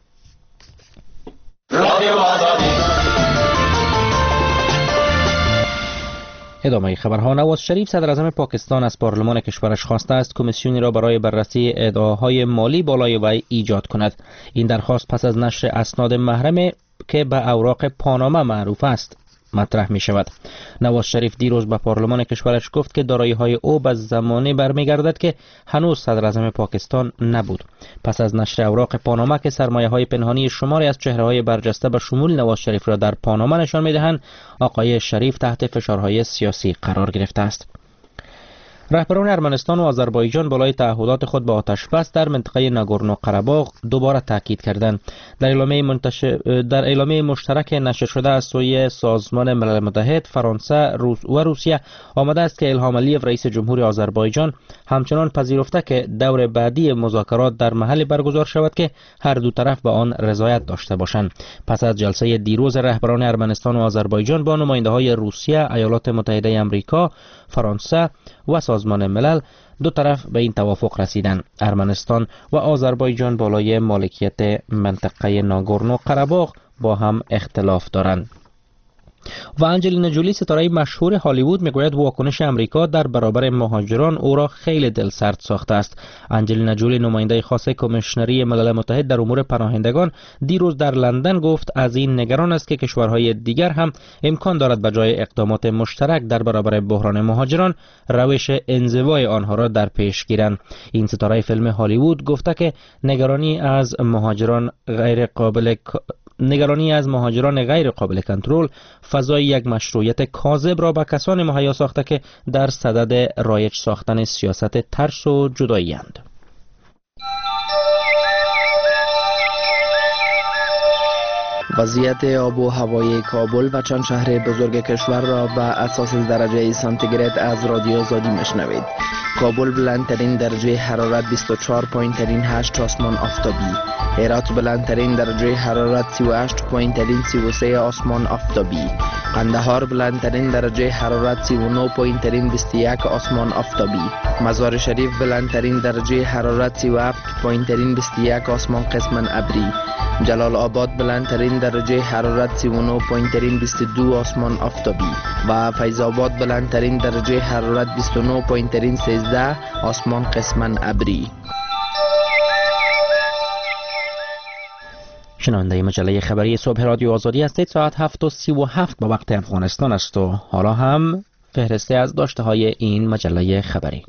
ادامه خبرها. نواز شریف صدر اعظم پاکستان از پارلمان کشورش خواسته است کمیسیونی را برای بررسی ادعاهای مالی بالای وی ایجاد کند. این درخواست پس از نشر اسناد محرم که به اوراق پاناما معروف است مطرح می شود. نواز شریف دیروز به پارلمان کشورش گفت که دارایی‌های او به زمانی برمیگردد که هنوز صدر اعظم پاکستان نبود. پس از نشر اوراق پاناما که سرمایه‌های پنهانی شماری از چهره‌های برجسته به شمول نواز شریف را در پاناما نشان می‌دهند، آقای شریف تحت فشارهای سیاسی قرار گرفته است. رهبران ارمنستان و آذربایجان بالای تعهدات خود به آتش بس در منطقه ناگورنو قره‌باغ دوباره تاکید کردند. در اعلامیه مشترک نشر شده از سوی سازمان ملل متحد، فرانسه و روسیه آمده است که الهام علیو رئیس جمهور آذربایجان همچنان پذیرفته که دور بعدی مذاکرات در محل برگزار شود که هر دو طرف به آن رضایت داشته باشند. پس از جلسه دیروز رهبران ارمنستان و آذربایجان با نماینده‌های روسیه، ایالات متحده آمریکا، فرانسه و سازمان ملل، دو طرف به این توافق رسیدند. ارمنستان و آذربایجان بالای مالکیت منطقه ناگورنو قره‌باغ با هم اختلاف دارند. و انجلینا جولی ستاره مشهور هالیوود میگوید واکنش امریکا در برابر مهاجران او را خیلی دلسرد ساخته است. انجلینا جولی نماینده خاص کمیشنری ملل متحد در امور پناهندگان دیروز در لندن گفت از این نگران است که کشورهای دیگر هم امکان دارد به جای اقدامات مشترک در برابر بحران مهاجران روش انزوای آنها را در پیش گیرند. این ستاره فیلم هالیوود گفته که نگرانی از مهاجران غیر قابل کنترل فضای یک مشروعیت کاذب را به کسانی مهیا ساخته که در صدد رایج ساختن سیاست ترس و جدایی اند. وضعیت آب و هوای کابل و چند شهر بزرگ کشور را به اساس درجه سانتیگراد از رادیو آزادی میشنوید. کابل بلندترین درجه حرارت 24.8 آسمان آفتابی، هرات بلندترین درجه حرارت 38.33 آسمان آفتابی، قندهار بلندترین درجه حرارت 39.21 آسمان آفتابی، مزار شریف بلندترین درجه حرارت 37.21 آسمان قسمن ابری، جلال آباد بلندترین درجه حرارت 39.22 آسمان آفتابی و فیض آباد بلندترین درجه حرارت 29.13 آسمان قسمن ابری. شنونده مجله خبری صبح رادیو آزادی هستید. ساعت 7:37 به وقت افغانستان است و حالا هم فهرسته از داشته های این مجله خبری.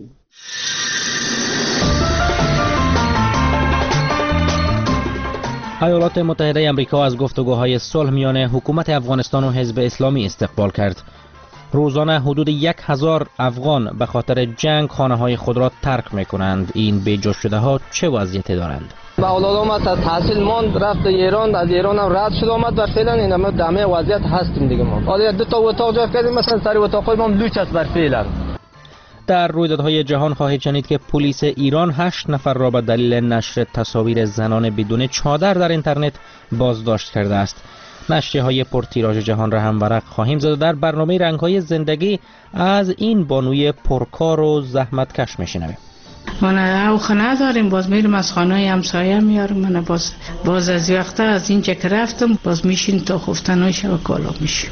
ایالات متحده آمریکا از گفتگوهای صلح میان حکومت افغانستان و حزب اسلامی استقبال کرد. روزانه حدود 1000 افغان به خاطر جنگ خانه‌های خود را ترک می‌کنند. این بی‌جوش شده ها چه وضعیتی دارند؟ با اولادم از تحصیل ماند، رفت ایران، از ایران هم رد شد آمد و فعلا این همه دمه وضعیت هستیم دیگه. ما حالا دو تا اتاق جا کردیم، مثلا سر اتاقای ما لوچ است بر فعلا. در رویدادهای جهان خواهید شنید که پلیس ایران 8 نفر را به دلیل نشر تصاویر زنان بدون چادر در اینترنت بازداشت کرده است. نشریه‌های پرتیراژ جهان را هم ورق خواهیم زد. در برنامه رنگ‌های زندگی از این بانوی پرکار و زحمتکش میشنویم. من او خانه داریم، باز میرم از خانه همسایه میارم. من باز از وقتا از اینجا که رفتم باز میشین تا خفتنهای شب کالا میشیم.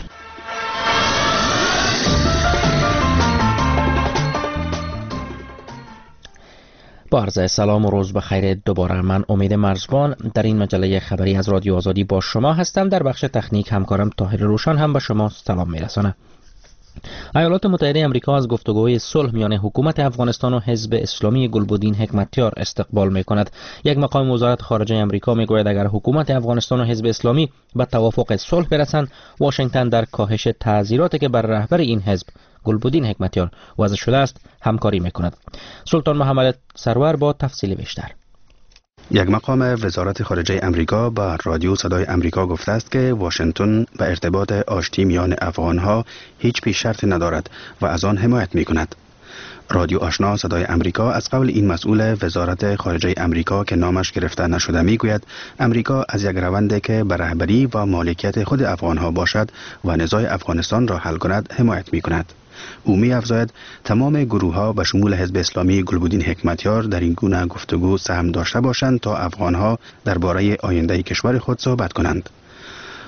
با عرض سلام و روز بخیر. دوباره من امید مرزبان در این مجله خبری از رادیو آزادی با شما هستم. در بخش تکنیک همکارم طاهر روشن هم به شما سلام میرسانه. ایالات متحده آمریکا از گفتگوهای صلح میان حکومت افغانستان و حزب اسلامی گلبدین حکمتیار استقبال میکند. یک مقام وزارت خارجه آمریکا میگوید اگر حکومت افغانستان و حزب اسلامی به توافق صلح برسند، واشنگتن در کاهش تعزیراتی که بر رهبر این حزب گلبدین حکمتیار وضع شده است همکاری میکند. سلطان محمد سرور با تفصیل بیشتر. یک مقام وزارت خارجه امریکا با رادیو صدای امریکا گفته است که واشنگتن به ارتباط آشتی میان افغانها هیچ پیش شرطی ندارد و از آن حمایت میکند. رادیو آشنا صدای امریکا از قول این مسئول وزارت خارجه امریکا که نامش گرفته نشده میگوید امریکا از یک روندی که به رهبری و مالکیت خود افغانها باشد و نزاع افغانستان را حل کند حمایت میکند. او می‌افزاید تمام گروه‌ها به شمول حزب اسلامی گلبدین حکمتیار در این گونه گفتگو سهم داشته باشند تا افغان‌ها درباره آینده کشور خود صحبت کنند.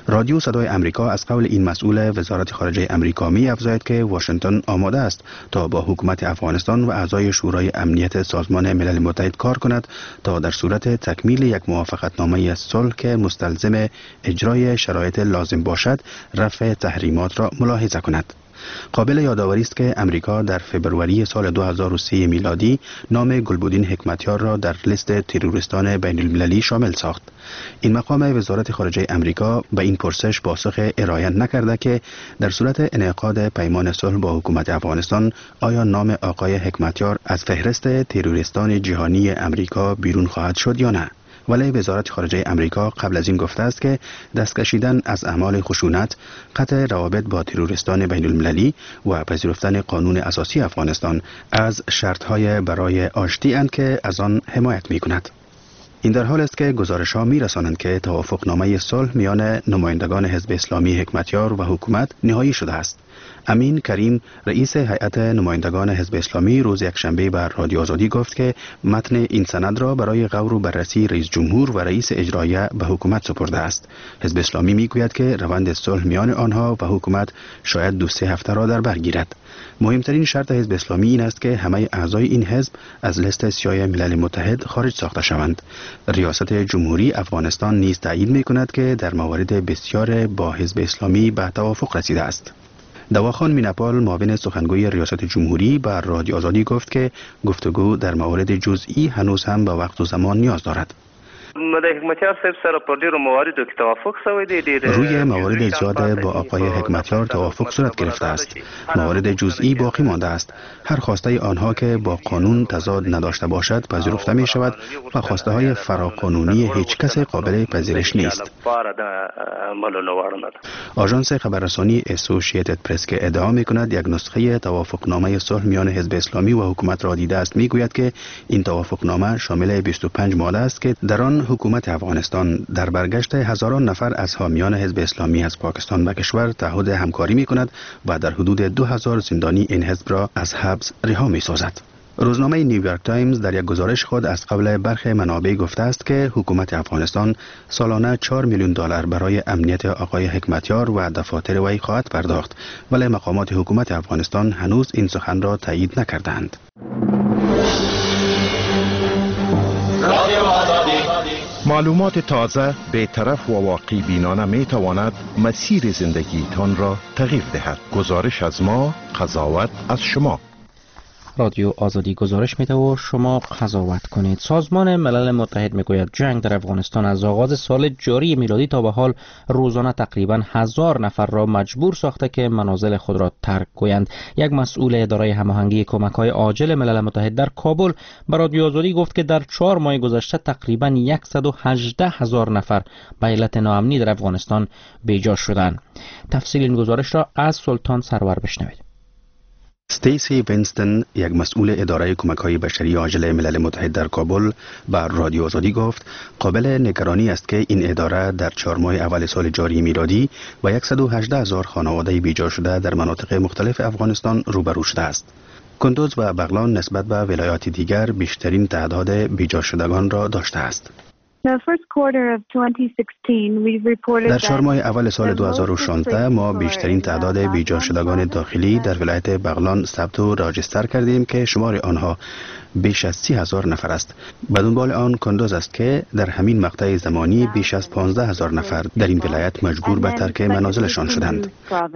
رادیو صدای امریکا از قول این مسئول وزارت خارجه امریکا می افزاید که واشنگتن آماده است تا با حکومت افغانستان و اعضای شورای امنیت سازمان ملل متحد کار کند تا در صورت تکمیل یک موافقتنامه صلح که مستلزم اجرای شرایط لازم باشد رفع تحریمات را ملاحظه کند. قابل یادآوری است که امریکا در فبروری سال 2003 میلادی نام گلبودین حکمتیار را در لیست تروریستان بین المللی شامل ساخت. این مقام وزارت خارجه امریکا به این پرسش پاسخ ارائه نکرده که در صورت انعقاد پیمان صلح با حکومت افغانستان آیا نام آقای حکمتیار از فهرست تروریستان جهانی امریکا بیرون خواهد شد یا نه. ولی وزارت خارجه امریکا قبل از این گفته است که دست کشیدن از اعمال خشونت، قطع روابط با تروریستان بین المللی و پذیرفتن قانون اساسی افغانستان از شرطهای برای آشتی اند که از آن حمایت می کند. این در حال است که گزارش‌ها می‌رسانند که توافقنامه صلح میان نمایندگان حزب اسلامی حکمتیار و حکومت نهایی شده است. امین کریم رئیس هیئت نمایندگان حزب اسلامی روز یکشنبه بر رادیو آزادی گفت که متن این سند را برای غور و بررسی رئیس جمهور و رئیس اجرایه به حکومت سپرده است. حزب اسلامی میگوید که روند صلح میان آنها و حکومت شاید 2-3 هفته را در بر گیرد. مهمترین شرط حزب اسلامی این است که همه اعضای این حزب از لیست سیاه ملل متحد خارج ساخته شوند. ریاست جمهوری افغانستان نیز تایید می‌کند که در موارد بسیار با حزب اسلامی به توافق رسیده است. دواخان میناپال معاون سخنگوی ریاست جمهوری بر رادیو آزادی گفت که گفتگو در موارد جزئی هنوز هم به وقت و زمان نیاز دارد. روی موارد زیاد با آقای حکمتیار توافق صورت گرفته است. موارد جزئی باقی مانده است. هر خواسته آنها که با قانون تضاد نداشته باشد پذیرفته می شود و خواسته های فراقانونی هیچ کس قابل پذیرش نیست. آژانس خبررسانی اسوسییتد پرس که ادعا می کند یک نسخه توافقنامه صلح میان حزب اسلامی و حکومت را دیده است می گوید که این توافقنامه شامل 25 ماده است که در آن حکومت افغانستان در برگشت هزاران نفر از حامیان حزب اسلامی از پاکستان به کشور تعهد همکاری می کند و در حدود 2000 زندانی این حزب را از حبس رها می سازد. روزنامه نیویورک تایمز در یک گزارش خود از قبل برخی منابع گفته است که حکومت افغانستان سالانه 4 میلیون دلار برای امنیت آقای حکمتیار و دفاتر وی خواهد پرداخت، ولی مقامات حکومت افغانستان هنوز این سخن را تایید نکردند. معلومات تازه، بی‌طرف و واقعی بینانه می تواند مسیر زندگیتان را تغییر دهد. گزارش از ما، قضاوت از شما. رادیو آزادی گزارش میده و شما قضاوت کنید. سازمان ملل متحد میگوید جنگ در افغانستان از آغاز سال جاری میلادی تا به حال روزانه تقریبا 1000 نفر را مجبور ساخته که منازل خود را ترک کنند. یک مسئول اداره هماهنگی کمک‌های عاجل ملل متحد در کابل به رادیو آزادی گفت که در 4 ماه گذشته تقریبا 118,000 نفر به علت ناامنی در افغانستان بیجا شدند. تفصیل این گزارش را از سلطان سرور بشنوید. استیسی وینستون، یک مسئول اداره کمک‌های بشری عاجل ملل متحد در کابل، بر رادیو آزادی گفت قابل نگرانی است که این اداره در 4 ماه اول سال جاری میلادی و 118,000 خانواده بیجا شده در مناطق مختلف افغانستان روبرو شده است. کندوز و بغلان نسبت به ولایات دیگر بیشترین تعداد بیجا شدگان را داشته است. در 4 ماه اول سال 2016 ما بیشترین تعداد بیجا شدگان داخلی در ولایت بغلان ثبت و راجستر کردیم که شمار آنها بیش از 30,000 نفر است. به دنبال آن کندوز است که در همین مقطع زمانی بیش از 15,000 نفر در این ولایت مجبور به ترک منازلشان شدند.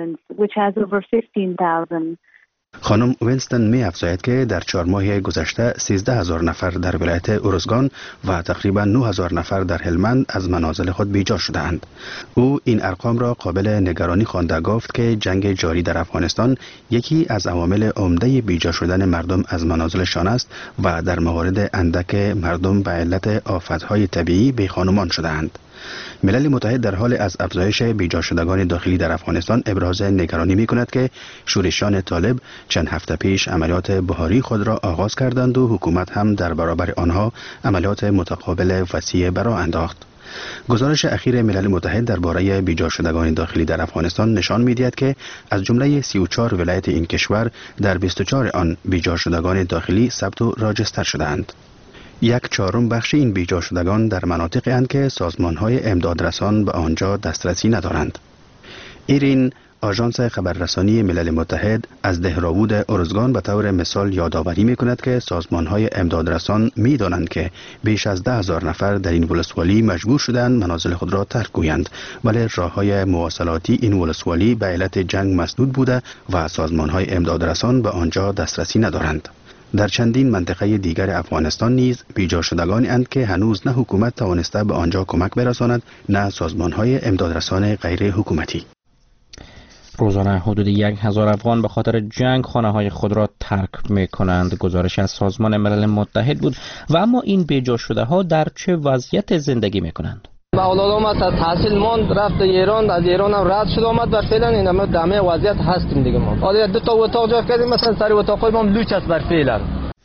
خانم وینستون می افزاید که در 4 ماه گذشته 13,000 نفر در ولایت ارزگان و تقریبا 9,000 نفر در هلمند از منازل خود بیجا شدند. او این ارقام را قابل نگرانی خوانده گفت که جنگ جاری در افغانستان یکی از عوامل عمده بیجا شدن مردم از منازلشان است و در موارد اندک مردم به علت آفت‌های طبیعی بی‌خانمان شدند. ملل متحد در حال از افزایش بیجا شدگان داخلی در افغانستان ابراز نگرانی می کند که شورشیان طالب چند هفته پیش عملیات بهاری خود را آغاز کردند و حکومت هم در برابر آنها عملیات متقابل وسیع برا انداخت. گزارش اخیر ملل متحد درباره بیجا شدگان داخلی در افغانستان نشان می‌دهد که از جمله 34 ولایت این کشور در 24 آن بیجا شدگان داخلی ثبت و راجستر شدند. 1/4 بخش این بیجا شدگان در مناطقی اند که سازمان‌های امدادرسان به آنجا دسترسی ندارند. ایرین آژانس خبررسانی ملل متحد از دهراوود ارزگان به طور مثال یادآوری می‌کند که سازمان‌های امدادرسان می‌دانند که بیش از 10,000 نفر در این ولسوالی مجبور شدند منازل خود را ترک گویند، ولی راه‌های مواصلاتی این ولسوالی به علت جنگ مسدود بوده و سازمان‌های امدادرسان به آنجا دسترسی ندارند. در چندین منطقه دیگر افغانستان نیز بیجا شدگانی اند که هنوز نه حکومت توانسته به آنجا کمک برساند نه سازمان‌های امدادرسان غیر حکومتی. روزانه حدود 1,000 افغان به خاطر جنگ خانه‌های خود را ترک می‌کنند. گزارش از سازمان ملل متحد بود. و اما این بیجا شده‌ها در چه وضعیت زندگی می‌کنند؟ اولاد آمد از تحصیل ماند رفت ایران، از ایران هم رد شد آمد بر فعلا این همه دمه وضعیت هستیم دیگه. ما حالا 2 تا اتاق جا کردیم، مثلا سر اتاقای ما لوچ است بر فعلا.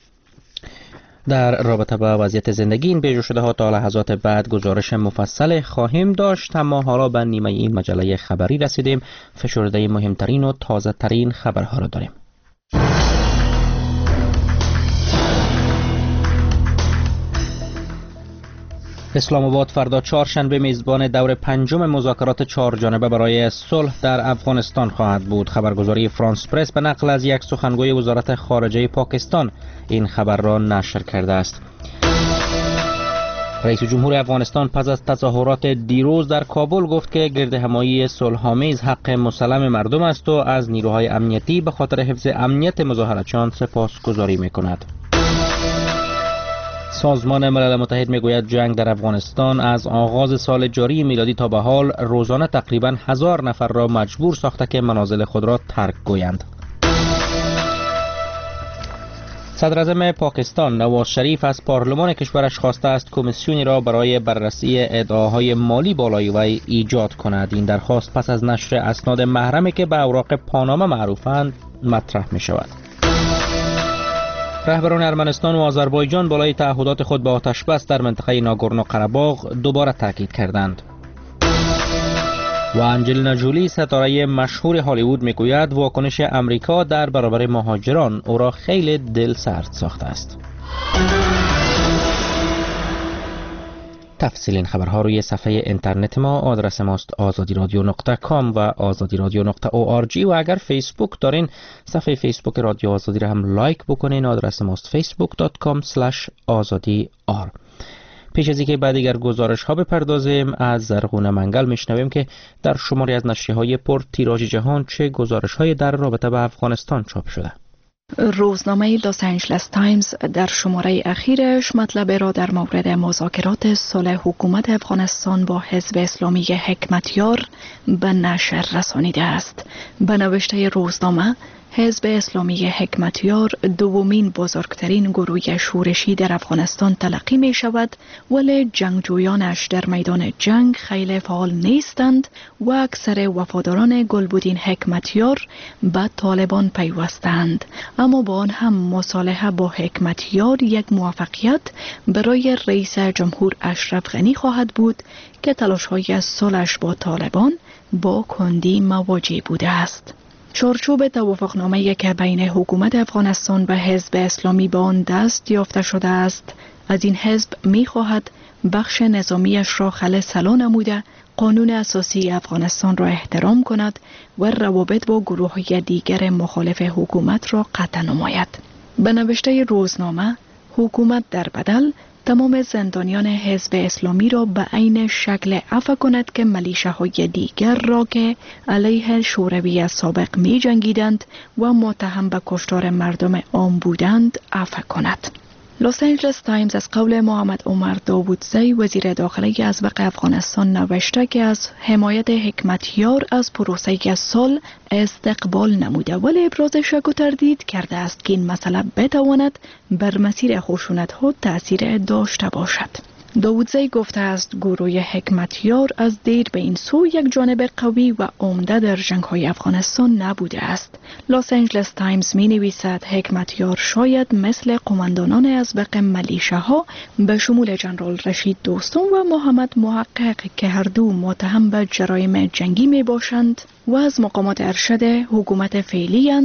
در رابطه با وضعیت زندگی این بیجا شده ها تا لحظات بعد گزارش مفصل خواهیم داشت، اما حالا به نیمه این مجله خبری رسیدیم. فشرده مهمترین و تازه ترین خبرها را داریم. اسلام آباد فردا چهارشنبه میزبان دور 5 مذاکرات 4 جانبه برای صلح در افغانستان خواهد بود. خبرگزاری فرانس پرس به نقل از یک سخنگوی وزارت خارجه پاکستان این خبر را نشر کرده است. رئیس جمهور افغانستان پس از تظاهرات دیروز در کابل گفت که گردهمایی صلح‌آمیز حق مسلم مردم است و از نیروهای امنیتی به خاطر حفظ امنیت مظاهرتچیان سپاسگزاری می‌کند. سازمان ملل متحد میگوید جنگ در افغانستان از آغاز سال جاری میلادی تا به حال روزانه تقریباً 1000 نفر را مجبور ساخته که منازل خود را ترک گویند. صدر اعظم پاکستان نواز شریف از پارلمان کشورش خواسته است کمیسیونی را برای بررسی ادعاهای مالی بالای وی ایجاد کند. این درخواست پس از نشر اسناد محرمی که به اوراق پاناما معروفند مطرح می شود. رهبران ارمنستان و آذربایجان بالای تعهدات خود به آتش بس در منطقه ناگورنو قره‌باغ دوباره تاکید کردند. و انجلینا جولی ستاره مشهور هالیوود میگوید واکنش امریکا در برابر مهاجران او را خیلی دلسرد ساخته است. تفصیل این خبرها روی صفحه اینترنت ما، آدرس ماست azadiradio.com و azadiradio.org و اگر فیسبوک دارین صفحه فیسبوک رادیو آزادی را هم لایک بکنین، آدرس ماست facebook.com/azadiar. پیش از اینکه بعد دیگر گزارش ها بپردازیم از زرغونه منگل میشنویم که در شماری از نشریه‌های پر تیراژ جهان چه گزارش های در رابطه با افغانستان چاپ شده. روزنامه لس آنجلس تایمز در شماره اخیرش مطلب را در مورد مذاکرات صلح حکومت افغانستان با حزب اسلامی حکمتیار به نشر رسانیده است. به نوشته روزنامه، حزب اسلامی حکمتیار دومین بزرگترین گروه شورشی در افغانستان تلقی می شود، ولی جنگجویانش در میدان جنگ خیلی فعال نیستند و اکثر وفاداران گلبدین حکمتیار به طالبان پیوستند. اما با آن هم مصالحه با حکمتیار یک موفقیت برای رئیس جمهور اشرف غنی خواهد بود که تلاش‌های صلح با طالبان با کندی مواجه بوده است. چارچوب توافقنامه‌ای که بین حکومت افغانستان و حزب اسلامی به آن دست یافته شده است، از این حزب می‌خواهد بخش نظامیش را خلأ نموده قانون اساسی افغانستان را احترام کند و روابط با گروه‌های دیگر مخالف حکومت را قطع نماید. به نوشته روزنامه، حکومت در بدل تمام زندانیان حزب اسلامی را به عین شکل عفو کند که ملیشه‌های دیگر را که علیه شوروی سابق می جنگیدند و متهم به کشتار مردم عام بودند عفو کند. لس آنجلس تایمز از قول محمد عمر داوودزی وزیر داخلی ازبق افغانستان نوشته که از حمایت حکمتیار از پروسه صلح استقبال نموده، ولی ابراز شک و تردید کرده است که این مسئله بتواند بر مسیر خشونت‌ها تأثیر داشته باشد. داوودزی گفته است گروه حکمتیار از دیر به این سو یک جانب قوی و عمده در جنگ‌های افغانستان نبوده است. لس آنجلس تایمز می نویسد حکمتیار شاید مثل قماندانان ازبق ملیشه‌ها به شمول جنرال رشید دوستم و محمد محقق که هر دو متهم به جرایم جنگی می باشند و از مقامات ارشد حکومت فعلی اند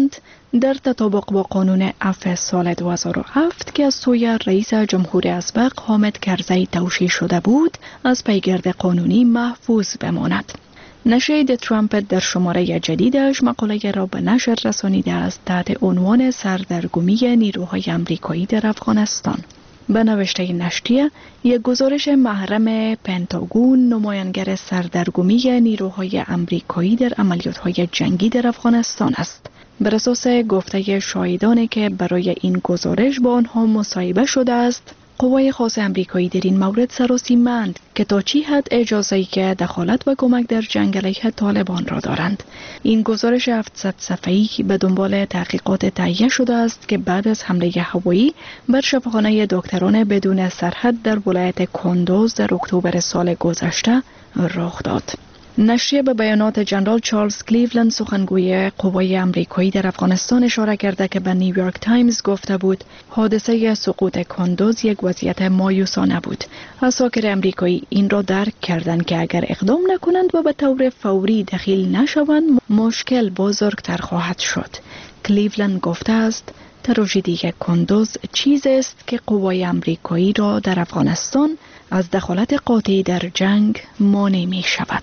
در تطابق با قانون عفو سال 2007 که از سوی رئیس جمهور اسبق حامد کرزی توشیح شده بود، از پیگرد قانونی محفوظ بماند. نشریه د ترامپت در شماره جدیدش مقاله را به نشر رسانیده است تحت عنوان سردرگمی نیروهای آمریکایی در افغانستان. به نوشته نشریه، یک گزارش محرم پنتاگون نمایانگر سردرگمی نیروهای آمریکایی در عملیات‌های جنگی در افغانستان است. بر اساس گفته شاهدانی که برای این گزارش با آنها مصاحبه شده است، قوای خاص آمریکایی در این مورد سراسیمه‌اند که تا چی حد اجازه‌ای که دخالت و کمک در جنگ علیه طالبان را دارند. این گزارش 700 صفحه‌ای به دنبال تحقیقات تهیه شده است که بعد از حمله هوایی بر شفاخانه دکتران بدون سرحد در ولایت کندوز در اکتبر سال گذشته رخ داد. نشریه به بیانات جنرال چارلز کلیولند سخنگوی قوای آمریکایی در افغانستان اشاره کرده که به نیویورک تایمز گفته بود حادثه سقوط کندوز یک وضعیت مایوسانه بود. عساکر آمریکایی این را درک کردند که اگر اقدام نکنند و به طور فوری دخیل نشوند مشکل بزرگتر خواهد شد. کلیولند گفته است تراژدی کندوز چیزی است که قوای آمریکایی را در افغانستان از دخالت قاطع در جنگ مانع می شود.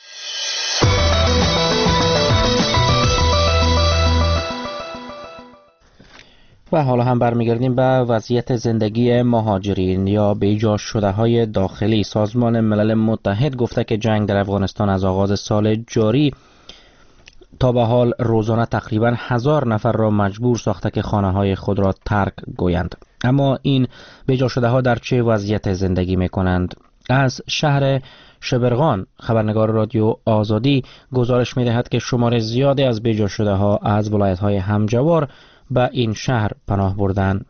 و حالا هم برمیگردیم به وضعیت زندگی مهاجرین یا بیجا شده های داخلی. سازمان ملل متحد گفته که جنگ در افغانستان از آغاز سال جاری تا به حال روزانه تقریبا 1000 نفر را مجبور ساخته که خانه های خود را ترک گویند. اما این بیجا شده ها در چه وضعیت زندگی می کنند؟ از شهر شبرغان خبرنگار رادیو آزادی گزارش می دهد که شمار زیادی از بیجا شده ها از ولایت های همجوار به این شهر پناه بردند.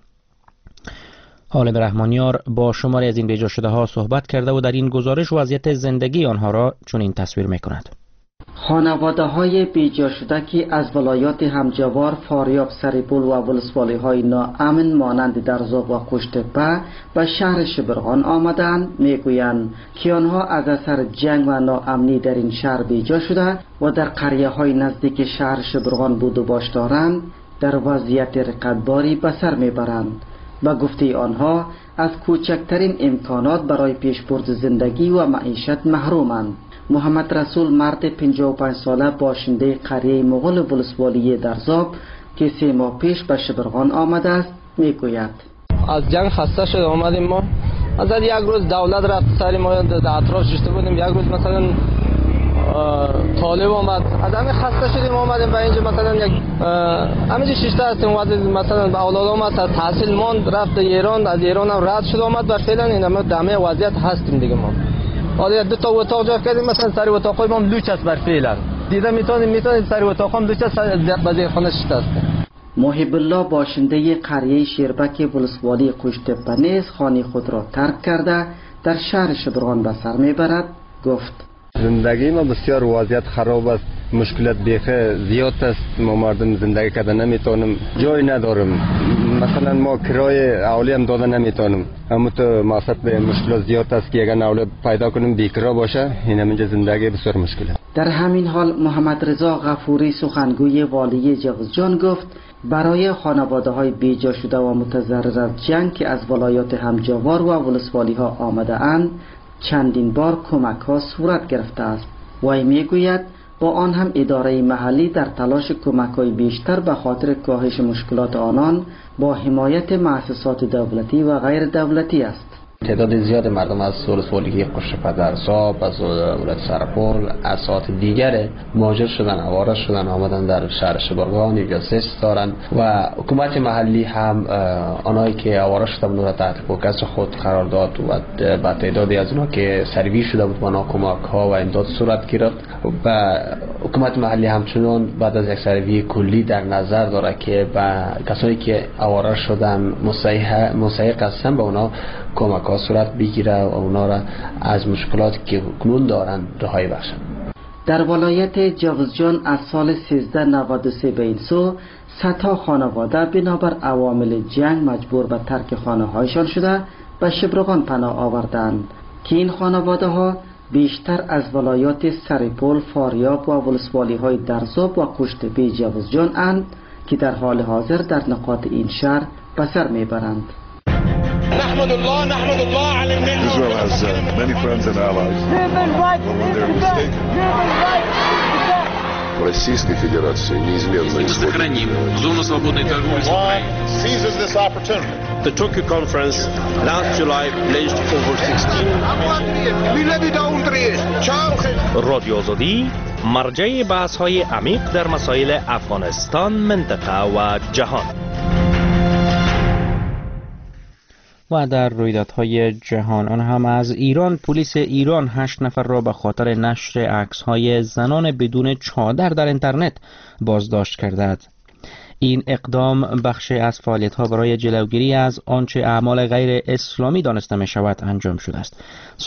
حالم رحمانیار با شماری از این بیجا شده ها صحبت کرده و در این گزارش وضعیت زندگی آنها را چنین تصویر می کند. خانواده های بیجا شده که از ولایات همجوار، فاریاب، سریپول و ولسوالی های ناامن مانند درزاب و قوشتپه به شهر شبرغان آمدند میگویند که آنها از اثر جنگ و ناامنی در این شهر بیجا شده و در قریه های نزدیک شهر شبرغان بود و باش دارند در وضعیت رقتباری به سر میبرند. به گفته آنها از کوچکترین امکانات برای پیشبرد زندگی و معیشت محرومند. محمد رسول مرد 55 ساله باشنده قریه مغول ولسوالی درزاب که 3 ماه پیش به شبرغان آمده است میگوید از جنگ خسته شده آمدیم ما. از یک روز دولت رفت سر ما در اطراف ششته بودیم، یک روز مثلا طالب آمد، از همین خسته شدیم آمدیم به اینجا. مثلا یک همینجا ششته هستیم مثلا به اولاد آمد از تحصیل ماند رفت ایران، از ایران هم رد شد آمد و فعلا این همه دمه وضعیت هستیم دیگه. ما حالا 2 تا اتاق جا کردیم، مثلا سر اتاقای ما لوچ است بر فعلا دیده میتونید سر اتاق هم لوچ است بعضی خانه ششته است. محب الله باشنده قریه شیربک ولسوالی قوشتپه نیز خانه خود را ترک کرده در شهر شبرغان به سر میبرد. گفت زندگی ما بسیار وضعیت خراب است، مشکلات بیخه زیاد است، ما مردم زندگی کردن نمیتونم، جای ندارم، مثلا ما کرای اولی هم دادن نمیتونم، اما تو مقصد به مشکلات زیاد است که اگر اولی پیدا کنیم بیکرا باشه این همینجا زندگی بسیار مشکل است. در همین حال محمد رضا غفوری سخنگوی والی جوزجان گفت برای خانواده های بیجا شده و متضرر از جنگ که از ولایات همجوار و ولسوالی ها آمده اند چندین بار کمک ها صورت گرفته است. وی میگوید با آن هم اداره محلی در تلاش کمک های بیشتر به خاطر کاهش مشکلات آنان با حمایت مؤسسات دولتی و غیر دولتی است. تعداد زیاد مردم از ولسوالی قوشتپه درزاب، از ولایت سرپل، از ساعت دیگر مهاجر شدن، آواره شدن، آمدن در شهر شبرغان اینجا زیست دارند و حکومت محلی هم آنهایی که آواره شده بودند را تحت فوکس خود قرار داد و با تعدادی از آنها که سرویس شده بود با کمک ها و امداد صورت گرفت و حکومت محلی همچنان بعد از یک سروی کلی در نظر داره که با کسانی که آواره شدن مستحق هستند به آنها کمک ها صورت بگیره و اونا را از مشکلاتی که کنون دارن رهایی بخشن. در ولایت جوزجان از سال 1393 به این سو صدها خانواده بنابر عوامل جنگ مجبور به ترک خانه هایشان شده به شبرغان پناه آوردند که این خانواده ها بیشتر از ولایات سریپول، فاریاب و ولسوالی های درزاب و قوشتپه جوزجان اند که در حال حاضر در نقاط این شهر به سر میبرند. نحمد الله على النعمة. Israel has many friends and allies. Российской Федерации неизменно сохраним зону свободной торговли с Украиной. Seizes this opportunity. The Tokyo conference last July pledged over 16 رادیو آزادی مرجع بحث‌های عمیق در مسائل افغانستان، منطقه و جهان. و در رویدادهای جهان آن هم از ایران، پلیس ایران 8 نفر را به خاطر نشر عکس‌های زنان بدون چادر در اینترنت بازداشت کرده است. این اقدام بخشی از فعالیت‌ها برای جلوگیری از آنچه اعمال غیر اسلامی دانسته می شود انجام شده است.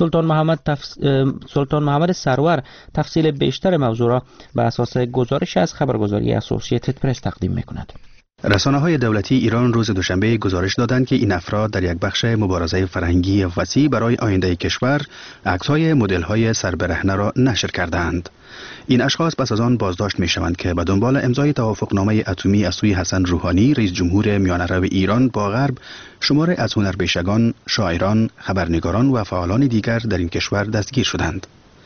سلطان محمد سرور تفصیل بیشتر موضوع را به اساس گزارش از خبرگزاری اسوسییتد پرس تقدیم می کند. رسانه‌های دولتی ایران روز دوشنبه گزارش دادند که این افراد در یک بخش مبارزه فرهنگی وسیع برای آینده کشور عکس‌های مدل‌های سربرهنه را نشر کردند. این اشخاص پس از آن بازداشت می‌شوند که به دنبال امضای توافقنامه اتمی از سوی حسن روحانی رئیس جمهور میانه‌رو ایران با غرب، شماری از هنرپیشگان، شاعران، خبرنگاران و فعالان دیگر در این کشور دستگیر شدند.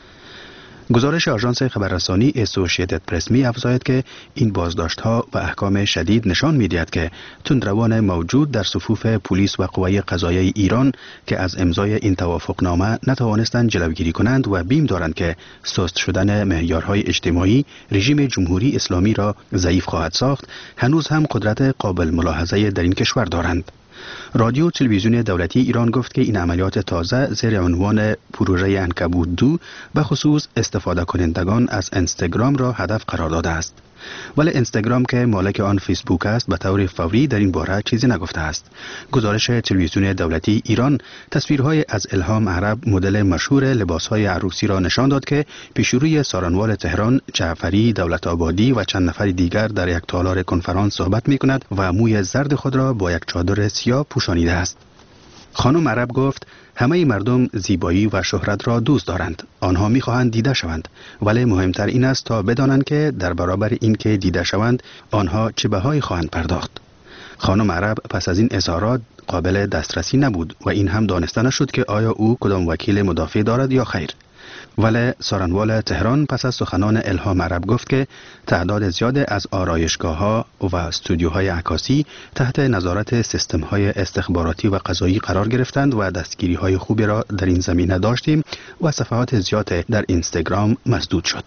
گزارش آژانس خبررسانی اسوسییتد پرس می افزاید که این بازداشت‌ها و احکام شدید نشان می‌دهد که تندروان موجود در صفوف پلیس و قوای قضاییه ایران که از امضای این توافقنامه نتوانستند جلوگیری کنند و بیم دارند که سست شدن معیارهای اجتماعی رژیم جمهوری اسلامی را ضعیف خواهد ساخت، هنوز هم قدرت قابل ملاحظه در این کشور دارند. رادیو تلویزیون دولتی ایران گفت که این عملیات تازه زیر عنوان پروژه عنکبوت 2 به خصوص استفاده کنندگان از اینستاگرام را هدف قرار داده است. ولی اینستاگرام که مالک آن فیسبوک است به طور فوری در این باره چیزی نگفته است. گزارش تلویزیون دولتی ایران تصویرهای از الهام عرب مدل مشهور لباسهای عروسی را نشان داد که پیشروی سارنوال تهران جعفری دولت آبادی و چند نفر دیگر در یک تالار کنفرانس صحبت می کند و موی زرد خود را با یک چادر سیاه پوشانیده است. خانم عرب گفت همه مردم زیبایی و شهرت را دوست دارند. آنها می‌خواهند دیده شوند، ولی مهمتر این است تا بدانند که در برابر این که دیده شوند آنها چه بهایی خواهند پرداخت. خانم عرب پس از این اظهارات قابل دسترسی نبود و این هم دانسته نشد که آیا او کدام وکیل مدافع دارد یا خیر. ولی سارنوال تهران پس از سخنان الهام عرب گفت که تعداد زیاد از آرایشگاه‌ها و استودیوهای عکاسی تحت نظارت سیستم‌های استخباراتی و قضایی قرار گرفتند و دستگیری‌های خوبی را در این زمینه داشتیم و صفحات زیاد در اینستاگرام مسدود شد.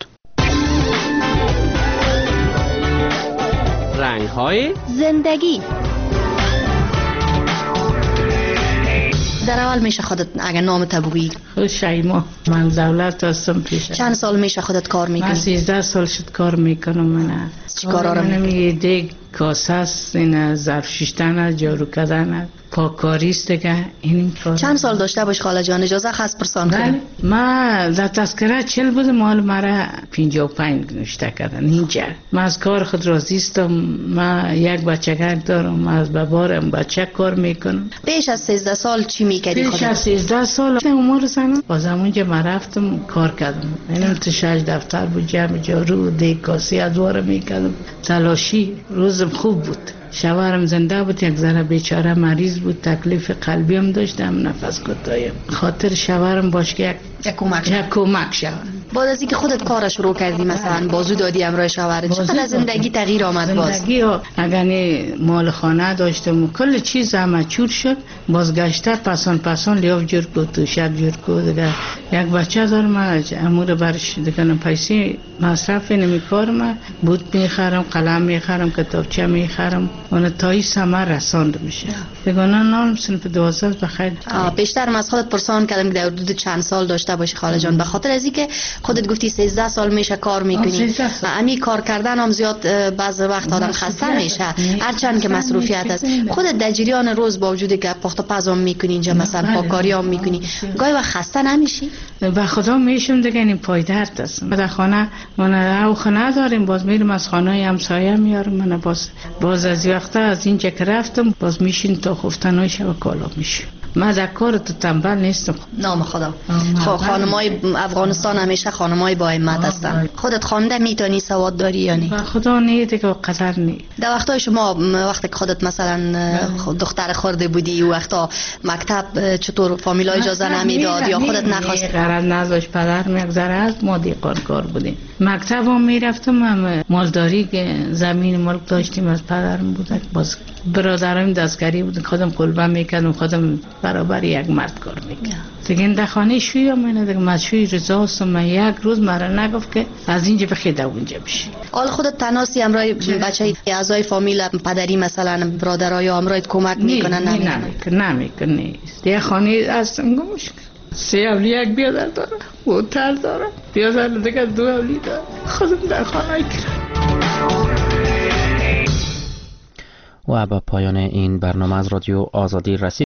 رنگ‌های زندگی. در اول میشه خودت اگر نامت بگویی؟ شیما، من دولت هستم پیش. چند سال میشه خودت کار میکنی؟ من 13 سال شد کار میکنم. من چی کارا رو میکنی؟ دیگه کاسه است، این ظرف شستن، جارو کردن، پاککاری است دیگه. این کار. چند سال داشته باش خاله جان؟ اجازه خاص پرسان کنم. ما در تذکره 40 بود، مال مرا 55 نوشته کردن اینجا. من از کار خود راضی هستم. من یک بچه دارم، از بابارم بچه کار میکنم. پیش از 13 سال چی میکردی خودت؟ پیش از 13 سال امور زنم باز اونجا من رفتم کار کردم. اینم تو شش دفتر بود، جمع جارو دیگ کاسی ادوار میکردم. تلاشی روزم خوب بود. شوهرم زنده بود، یک ذره بیچاره مریض بود، تکلیف قلبی هم داشتم، نفس کوتاهی. خاطر شوهرم باش که یک کمک شود. بعد از اینکه خودت کار شروع کردی مثلا بازو دادی امرای شوهرت، چقدر زندگی تغییر آمد؟ باز زندگی اگر مال خانه داشتم و کل چیز مچور شد، بازگشته پسان لیاف جور کو، توشک جور کو دیگه. یک بچه دارم، امور برش دیگه پیسه مصرف نمیکارم، بود میخرم، قلم میخرم، کتابچه میخرم، اون تایی ثمر رساند میشه دیگه. نام صنف 12 بخیر. بیشتر از خودت پرسان کردم که در حدود چند سال داشته باشی خاله جان؟ به خاطر از اینکه خودت گفتی 13 سال میشه کار میکنی و امی کار کردن هم زیاد بعض وقت آدم خسته میشه، هرچند که مصروفیت است. خودت در جریان روز با وجودی که پخت و پز هم میکنی اینجا، مثلا پاککاری هم میکنی، گاهی وقت خسته نمیشی؟ به خدا میشم دیگه. این پایدرد است. در خانه من خانه داریم، باز میرم از خانه همسایه میارم. من باز از وقتا از اینجا که رفتم باز میشین تا خفتنای شب کالا میشه. من در کار تو تنبل نیستم. نام خدا. خانمای افغانستان همیشه خانمای با همت هستن. خودت خوانده میتونی سواد داری یا نه؟ خدا نه دیگه قدر نه. در وقتای شما وقتی که خودت مثلا دختر خورده بودی و وقتا مکتب چطور فامیلا اجازه نمیداد یا خودت نخواستی؟ قرار نداشت پدر میگذره از ما دیقان کار بودیم. مکتب هم میرفتم هم مالداری که زمین ملک داشتیم از پدرم بودک. باز برادرم دستکاری بود خودم کلبه میکردم خودم برابر یک مرد کار میکردم. دیگه در خانه شوی من دیگه مشوی رضا هستم. من یک روز مرا نگفت که از اینجا بخید اونجا بشی. حال خودت تناسی همراه بچه اعضای فامیل پدری مثلا برادرای یا همراهت کمک میکنن؟ نمیکنه. دیگه خانه هستم گمش 3 اولی یک بیادر داره و تر داره بیادر دیگه 2 اولی داره خودم در خانه کرد. و به پایان این برنامه از رادیو آزادی رسید.